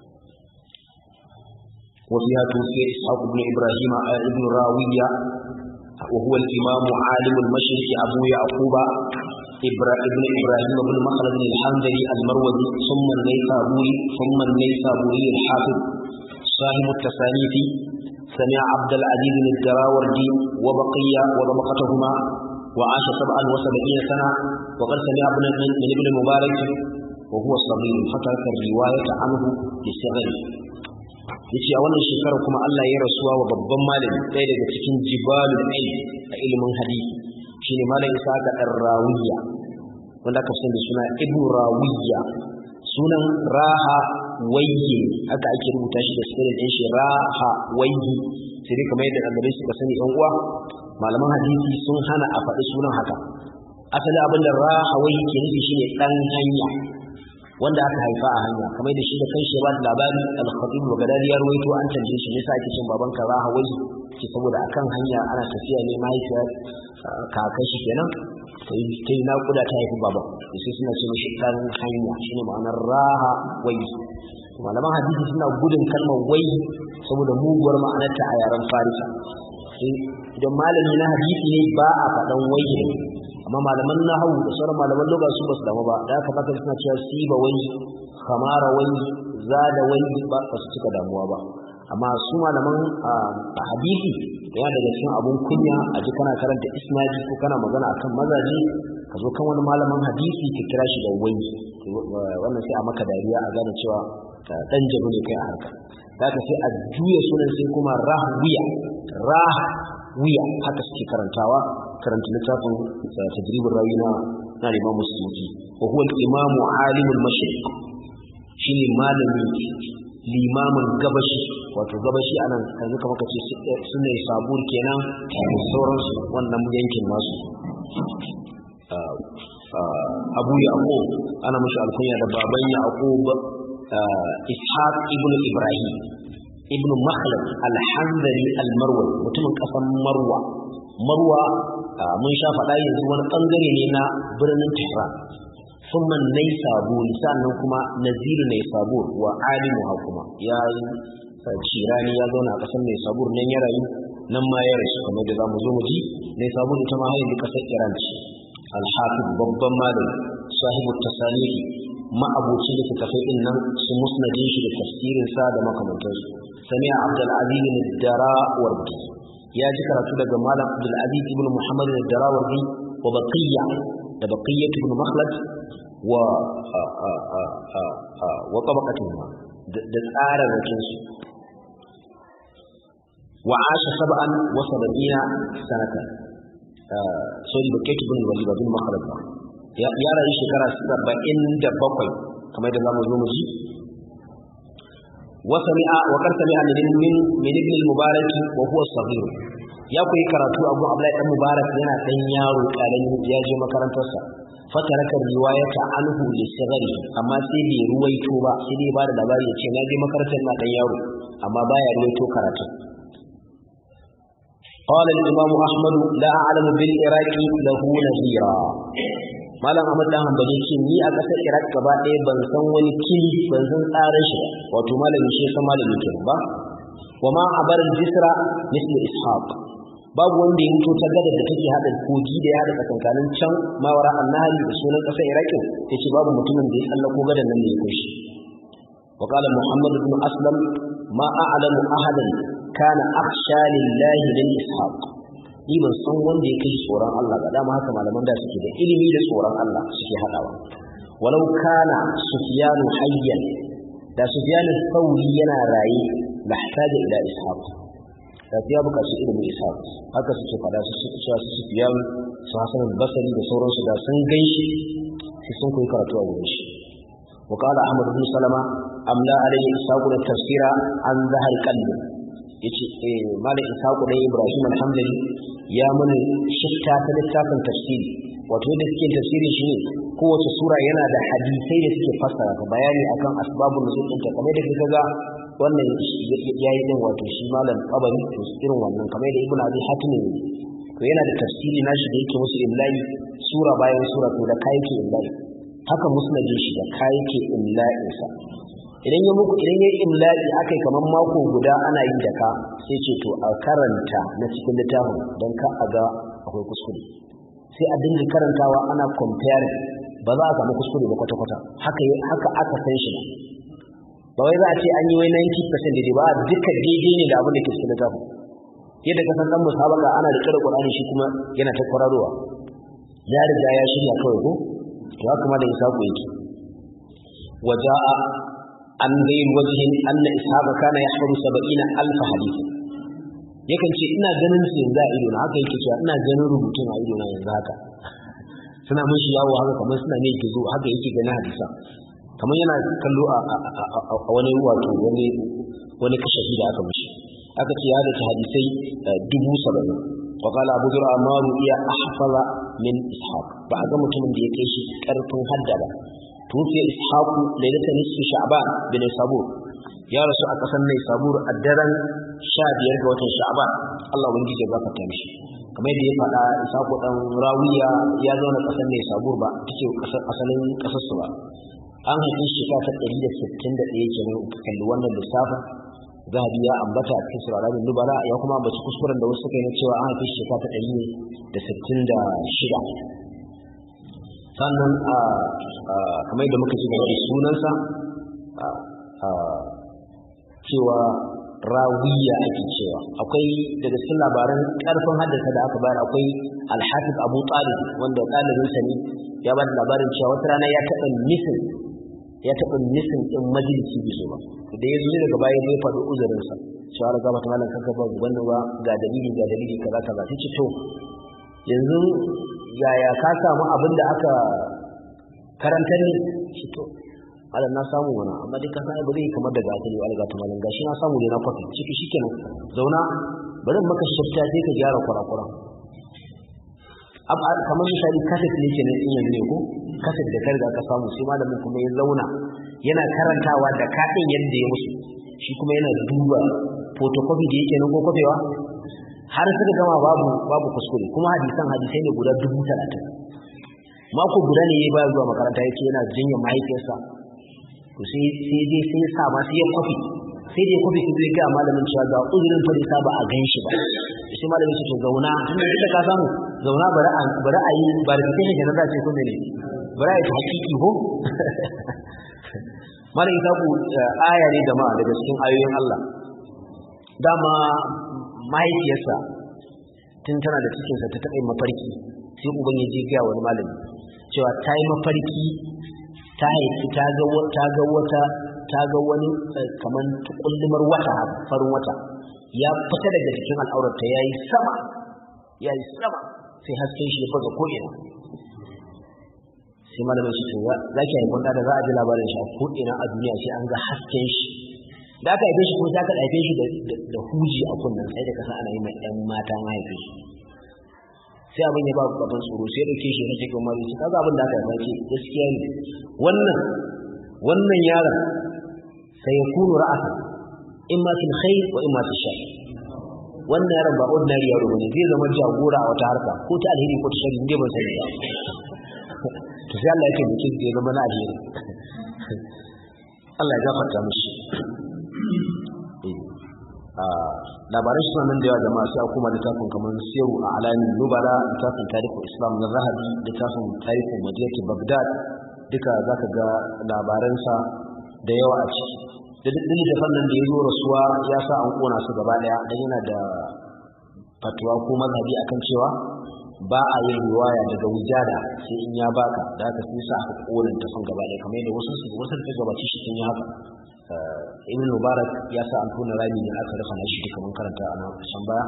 وفيها توفي إسحاق بن إبراهيم ابن راوية وهو الإمام عالم المشرق أبو يعقوب ابن إبراهيم بن مخلد الحنظلي المروزي ثم النيسابوري ثم النيسابوري الحافظ صاحب التصانيف. سمع عبد العزيز الدراوردي وبقية وطبقتهما وعاش سبعا وسبعين سنة. وقد سمع ابن من ابن المبارك وهو صغير فترك الرواية عنه لصغره. yace a wannan shekara kuma Allah ya rasuwa wa babban malami ɗaya daga cikin jibalul ilm a ilimin hadisi, shine malam Isa ga Rawiya, wanda aka sani da suna Ibn Rawiya sunan raha wayyi haka ake rubuta shi da spelling din shi raha wayyi sai dai kamar yadda annabi suka sani yan uwa malaman hadisi sun hana a faɗi sunan haka asali abinda raha wayyi ke nufi shine dan hanya wanda aka haifa a hanya kamar da shi da kanshi ba da labari al-khatib al-baghdadi ya rawaito an tambaye shi yasa ake cin babanka raha wayyi ke saboda akan hanya ana tafiya ne mahaifiyar kakan shi kenan sai naƙuda ta haifi baba sai suna ce mashi ɗan hanya shine ma'anar raha wai malaman hadisi suna gudun kalmar wai saboda muguwar ma'anarta a yaren farisa idan malami na hadisi ne ba a faɗan wai ne amma malaman nahwu da sauran malaman lugha su ba su damu ba da haka baka suna cewa siba wai khamara wai zada wai ba su cika damuwa ba amma su malaman hadisi yana daga cikin abun kunya a ji kana karanta isnadi ko kana magana akan mazaji ka zo kan wani malamin hadisi ka kira shi da wai wannan sai a maka dariya a gane cewa dan jabu ne kai a harka zaka sai a juya sunan sai kuma rahwiya rahwiya haka suke karantawa karanta littafin tajribur rawi na na Imam Musyuti wa huwa al-imamu alimul mashriq shine malami limamin gabashi wato gabashi anan yanzu kamar kace sunne sabur kenan da sauransu wannan yankin nasu Abu Yaqub ana mashi alkunya da baban Yaqub Ishaq ibn Ibrahim ibn Makhlad al-Hanbali al-Marwazi mutumin kasan Marwa Marwa mun sha faɗa yanzu wani bangare ne na birnin Tehran ثم النيسابور sannan kuma Nazir Naysabur wa alimu hakuma ya cirani ya zauna a kasar Naysabur nan ya rayu nan ma ya rasu kamar da zamu zo mu ji Naysabur ita ma hayin kasar Iran ce al-Hafiz babban malami sahibu tasanifi ma abuci da tafai din nan su musnadin shi da tafsirin sa da makamantansu sami'a Abdul Aziz ad-Darawardi ya ji karatu daga malam Abdul Aziz ibn Muhammad ad-Darawardi wa Baqiyya da Baqiyya ibn Makhlad wa wa tabaqatuhuma da tsara rakin su wa asha sab'an wa sab'ina sanata sorry Baqiyya ibn Walid ibn Makhlad ya ya rayu shekara saba'in da bakwai kamar da zamu zo mu ji wa sami'a wa qad sami'a min min ibn al-Mubarak wa huwa saghir ya koyi karatu Abu Abdullahi dan Mubarak yana dan yaro karami ya je makarantarsa fataraka riwayata anhu li saghari amma sai bai ruwaito ba sai dai ba da labari yace na je makarantar na dan yaro amma baya ruwaito karatu قال الإمام أحمد لا أعلم بالعراق له نظيرا malam Ahmad dan Hanbali ce ni a kasar Iraq gaba ɗaya ban san wani kili ban san tsarin shi wato malami shi san malami ke ba wa ma abar al-jisra misli ishaq babu wanda ya mutu ta gada da take hada kogi da ya hada tsakankanin can mawara annahari da sunan kasar Iraq yace babu mutumin da ya tsallako gadan nan ne ya koshi wa qala Muhammad ibn Aslam ma a'lamu ahadan kana akhsha lillahi min ishaq ni ban san wanda ya kai tsoron Allah ba dama haka malaman da suke da ilimi da tsoron Allah suke hadawa walau kana Sufyan hayyan da Sufyan al-Thawri yana raye la hataja ila ishaq da ya buƙaci ilimin ishaq haka suke fada su suke cewa su Sufyan su Hasan al-Basri da sauransu da sun ganshi sai sun koyi karatu a wurin shi وقال أحمد بن سلمة أملا عليه إسحاق التفسير عن ظهر قلب yace eh malam Ishaq da Ibrahim alhamdulillah ya mana shifta ta littafin tafsiri wato da suke tafsiri shine kowace sura yana da hadisai da suke fassara ta bayani akan asbabun nuzul din ta kamar da kaga wannan yayi din wato shi malam Tabari irin wannan kamar da Ibn Abi Hatim ne to yana da tafsiri nashi da yake musu illahi sura bayan sura to da kai yake illahi haka musnadin shi da kai yake illahi sa idan ya muku idan ya imla'i akai kaman mako guda ana yin da ka sai ce to a karanta na cikin littafin don ka aga akwai kuskure sai a dinga karantawa ana compare ba za a samu kuskure ba kwata kwata haka haka aka san shi ba wai za a ce an yi wai ninety percent daidai ba duka daidai ne da abin da ke cikin littafin yadda ka san dan musabaka ana da kira Qur'ani shi kuma yana ta kwararowa ya riga ya shirya kawai ko to haka ma da Isaku yake waja'a an gayin wajihin anna ishaq kana yahfazu sab'ina alf hadith yakan ce ina ganin su yanzu a ido na haka yake cewa ina ganin rubutun a ido na yanzu haka suna mishi yawo haka kamar suna ne gizo haka yake ganin hadisa kamar yana kallo a wani wato wani wani kashafi da aka mishi aka ce ya da hadisai dubu saba'in wa qala abu zur'a amaru iya ahfaza min ishaq ba ga mutumin da ya kai shi karfin hadda ba tufi ishaq lailatan nisfi sha'ban bin sabur ya rasu a kasan ne sabur a daren sha biyar ga watan sha'ban Allah ubangiji ya gafarta mishi kamar yadda ya faɗa ishaq dan rawiya ya zauna kasan ne sabur ba take kasar asalin kasar su ba an haife shi ta ɗari da sittin da ɗaya kenan kalli wannan lissafin zahabi ya ambata a cikin suratul nubala ya kuma ambaci kuskuren da wasu suka yi na cewa an haife shi ta ɗari da sittin da shida sannan a kamar yadda muka ci gaba da sunansa cewa rawiya ake cewa akwai daga cikin labaran karfin haddasa da aka bayar akwai al-hafiz abu talib wanda ɗalibinsa ne ya ba da labarin cewa wata rana ya taɓa misin ya taɓa misin ɗin majalisi biso ba da ya zo daga baya zai faɗi uzurinsa cewa da gaba ta malam kanka ba wanda ba ga dalili ga dalili kaza kaza ta ce to yanzu yaya ka samu abin da aka karantar ne shi to ala na samu wani amma dai ka san ba zai kamar daga asali wa alga ta malam gashi na samu ne na kwafi ciki shikenan zauna bari maka shafta sai ka gyara kurakuran kamar misali kaset ne kenan in yanzu ne ko kaset da karga ka samu sai malamin kuma ya zauna yana karantawa da kaɗin yadda ya musu shi kuma yana duba photocopy da yake nan ko kofewa har suka gama babu babu kuskure kuma hadisan hadisai ne guda dubu talatin mako guda ne ya bayar zuwa makaranta yake yana jinya mahaifiyarsa to sai sai dai sai ya sa ma sai ya kofi sai dai kofi sai ga malamin cewa ga uzurin fa da ba a ganshi ba sai malamin shi to zauna tun da kika ka samu zauna bari a bari a yi ba da kike ne da ce ko ne bari a yi hakiki ko malai ta ku aya ne jama'a daga cikin ayoyin Allah dama mahaifiyarsa tun tana da cikin sa ta taɓa mafarki sai ubangiji ya ga wani malami cewa ta yi mafarki ta haifi ta ga ta ga wata ta ga wani kaman tukullumar wata farin wata ya fita daga cikin al'aurarta yayi sama yayi sama sai hasken shi ya faga ko ina sai malamin shi to zaki haifar da za a ji labarin shi a ko ina a duniya sai an ga hasken shi da aka haife shi ko sai aka haife shi da huji a kunnan sai da kasa ana yi mai ɗan mata an haife shi sai abin ya ba gaban tsoro sai dauke shi na cikin mari shi kaga abin da aka haifa ce gaskiya ne wannan wannan yaron sai ya kunu ra'asa imma fil khair wa imma fil shar wannan yaron ba ordinary yaro ne zai zama jagora a wata harka ko ta alheri ko ta shari inda ban sani ba to sai Allah yake mutum da ya zama na alheri Allah ya gafarta mishi labarai suna nan da yawa jama'a sai a kuma littafin kamar siru a alamin nubala littafin tarihin islam na zahabi littafin tarihin madinati bagdad duka zaka ga labaransa da yawa a ciki da duk littafin nan da ya zo rasuwa ya sa an kona su gaba daya dan yana da fatwa ko mazhabi akan cewa ba a yin riwaya daga wujada sai in ya baka da haka sai sa aka kona ta sun gaba daya kamar yadda wasu su wasu da gabaci shi sun yi haka ibn mubarak ya sa an tona rami ne aka rufa na shi duka mun karanta a nan can baya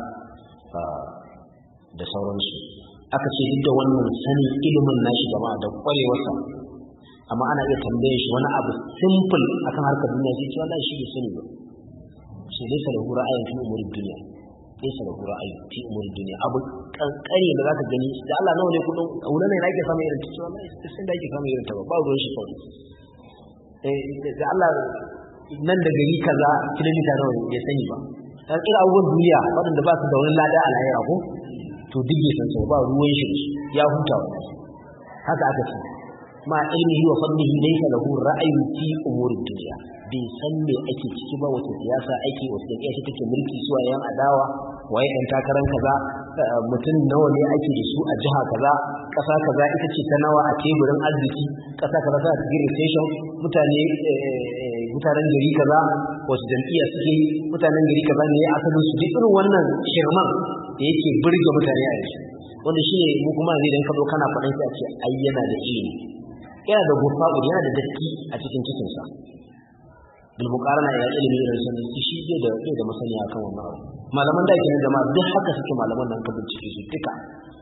da sauransu aka ce duk da wannan sanin ilimin nashi gaba da kwarewarsa amma ana iya tambaye shi wani abu simple akan harkar duniya sai ce wallahi shi bai sani ba shi dai sa lahu ra'ayin fi umurin duniya dai sa lahu ra'ayin fi umurin duniya abu kankani da zaka gani da Allah nawa ne kudin auren ne nake samu irin ta ce wallahi sai da yake samu irin ta ba ba ruwan shi kawai eh da Allah nan da gari kaza kilomita nawa ya sani ba dan kira abubuwan duniya waɗanda ba su da wani lada a lahira ko to duk bai san ba ruwan shi ya huta haka aka ce ma ilmihi wa fadlihi laysa lahu ra'ayun fi umurid dunya bai san me ake ciki ba wata siyasa ake wata da kashi take mulki su yan adawa waye dan takaran kaza mutum nawa ne ake da su a jiha kaza kasa kaza ita ce ta nawa a teburin arziki kasa kaza ta cikin recession mutane mutanen gari kaza wasu jam'iyya suke mutanen gari kaza ne ya asalin su duk irin wannan shirman da yake burge mutane a yanzu wanda shi ne mu kuma ne dan kado kana faɗin sai a ce ai yana da ilimi yana da gurfaɗu yana da datti a cikin cikinsa bil muqarana ya ilimi irin sanin shi zai da zai da masaniya kan wannan abu malaman da yake jama'a duk haka suke malaman nan ka bincike su duka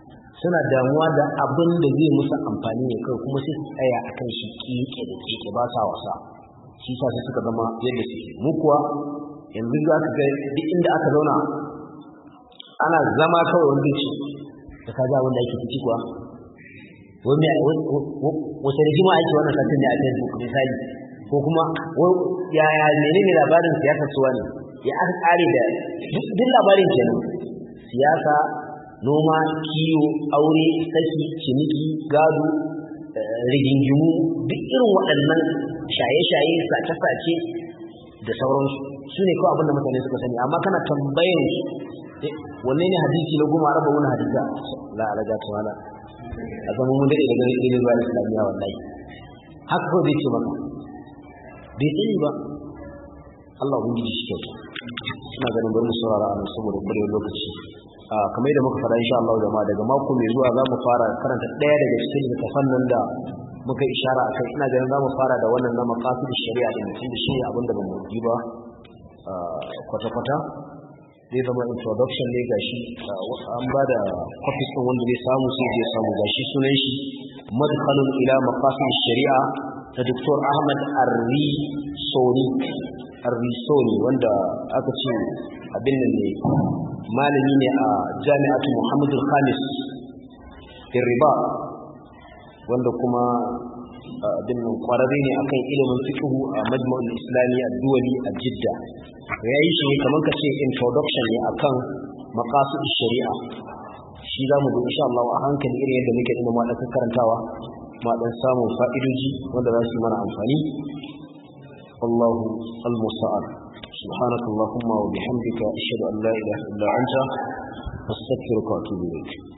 suna damuwa da abin da zai musu amfani ne kai kuma sai su tsaya akan shi kike da kike ba sa wasa shi sa sai suka zama yadda suke mu kuwa yanzu za ka ga duk inda aka zauna ana zama kawai wanda ce da ka ga wanda ake ciki kuwa wani wata rigima ake wannan satin ne a Facebook misali ko kuma yaya menene labarin siyasa suwa ne ya aka tsare da duk labarin kenan siyasa noma kiwo aure saki ciniki gado rigingimu duk irin waɗannan shaye-shaye sace-sace da sauransu su ne kawai abinda mutane suka sani amma kana tambayin wanne ne hadisi na goma araba wani hadisa la alaga ta wala a zama mun daɗe daga irin zuwa islamiyya wallahi haka kawai zai ce maka bai sani ba Allah ubangiji shi kyauta ina ganin bari mu saurara a nan saboda ƙwarewar lokaci kamar yadda muka fara insha Allah jama'a daga mako mai zuwa za mu fara karanta ɗaya daga cikin littafan nan da muka ishara a kai ina ganin za mu fara da wannan na maqasid shari'a da mutum da shi abinda ba mu yi ba kwata-kwata zai zama introduction ne gashi an ba da copies ɗin wanda zai samu sai zai samu gashi sunan shi madkhalun ila maqasid shari'a da Doktor Ahmad Ar-Risoni Ar-Risoni wanda aka ce abin nan ne malami ne a Jami'atu Muhammadul Khamis Irriba wanda kuma abin nan kwararre ne akan ilimin fiqh a Majma'ul Islami ad-Duwali a Jidda yayi shi ne kaman kace introduction ne akan maqasid shari'a shi zamu ga insha Allah a hankali irin yadda muke ilimin ma da karantawa ma dan samun fa'idoji wanda za su mana amfani wallahu al-musta'an subhanaka allahumma wa bihamdika ashhadu an la ilaha illa anta astaghfiruka wa atubu ilayk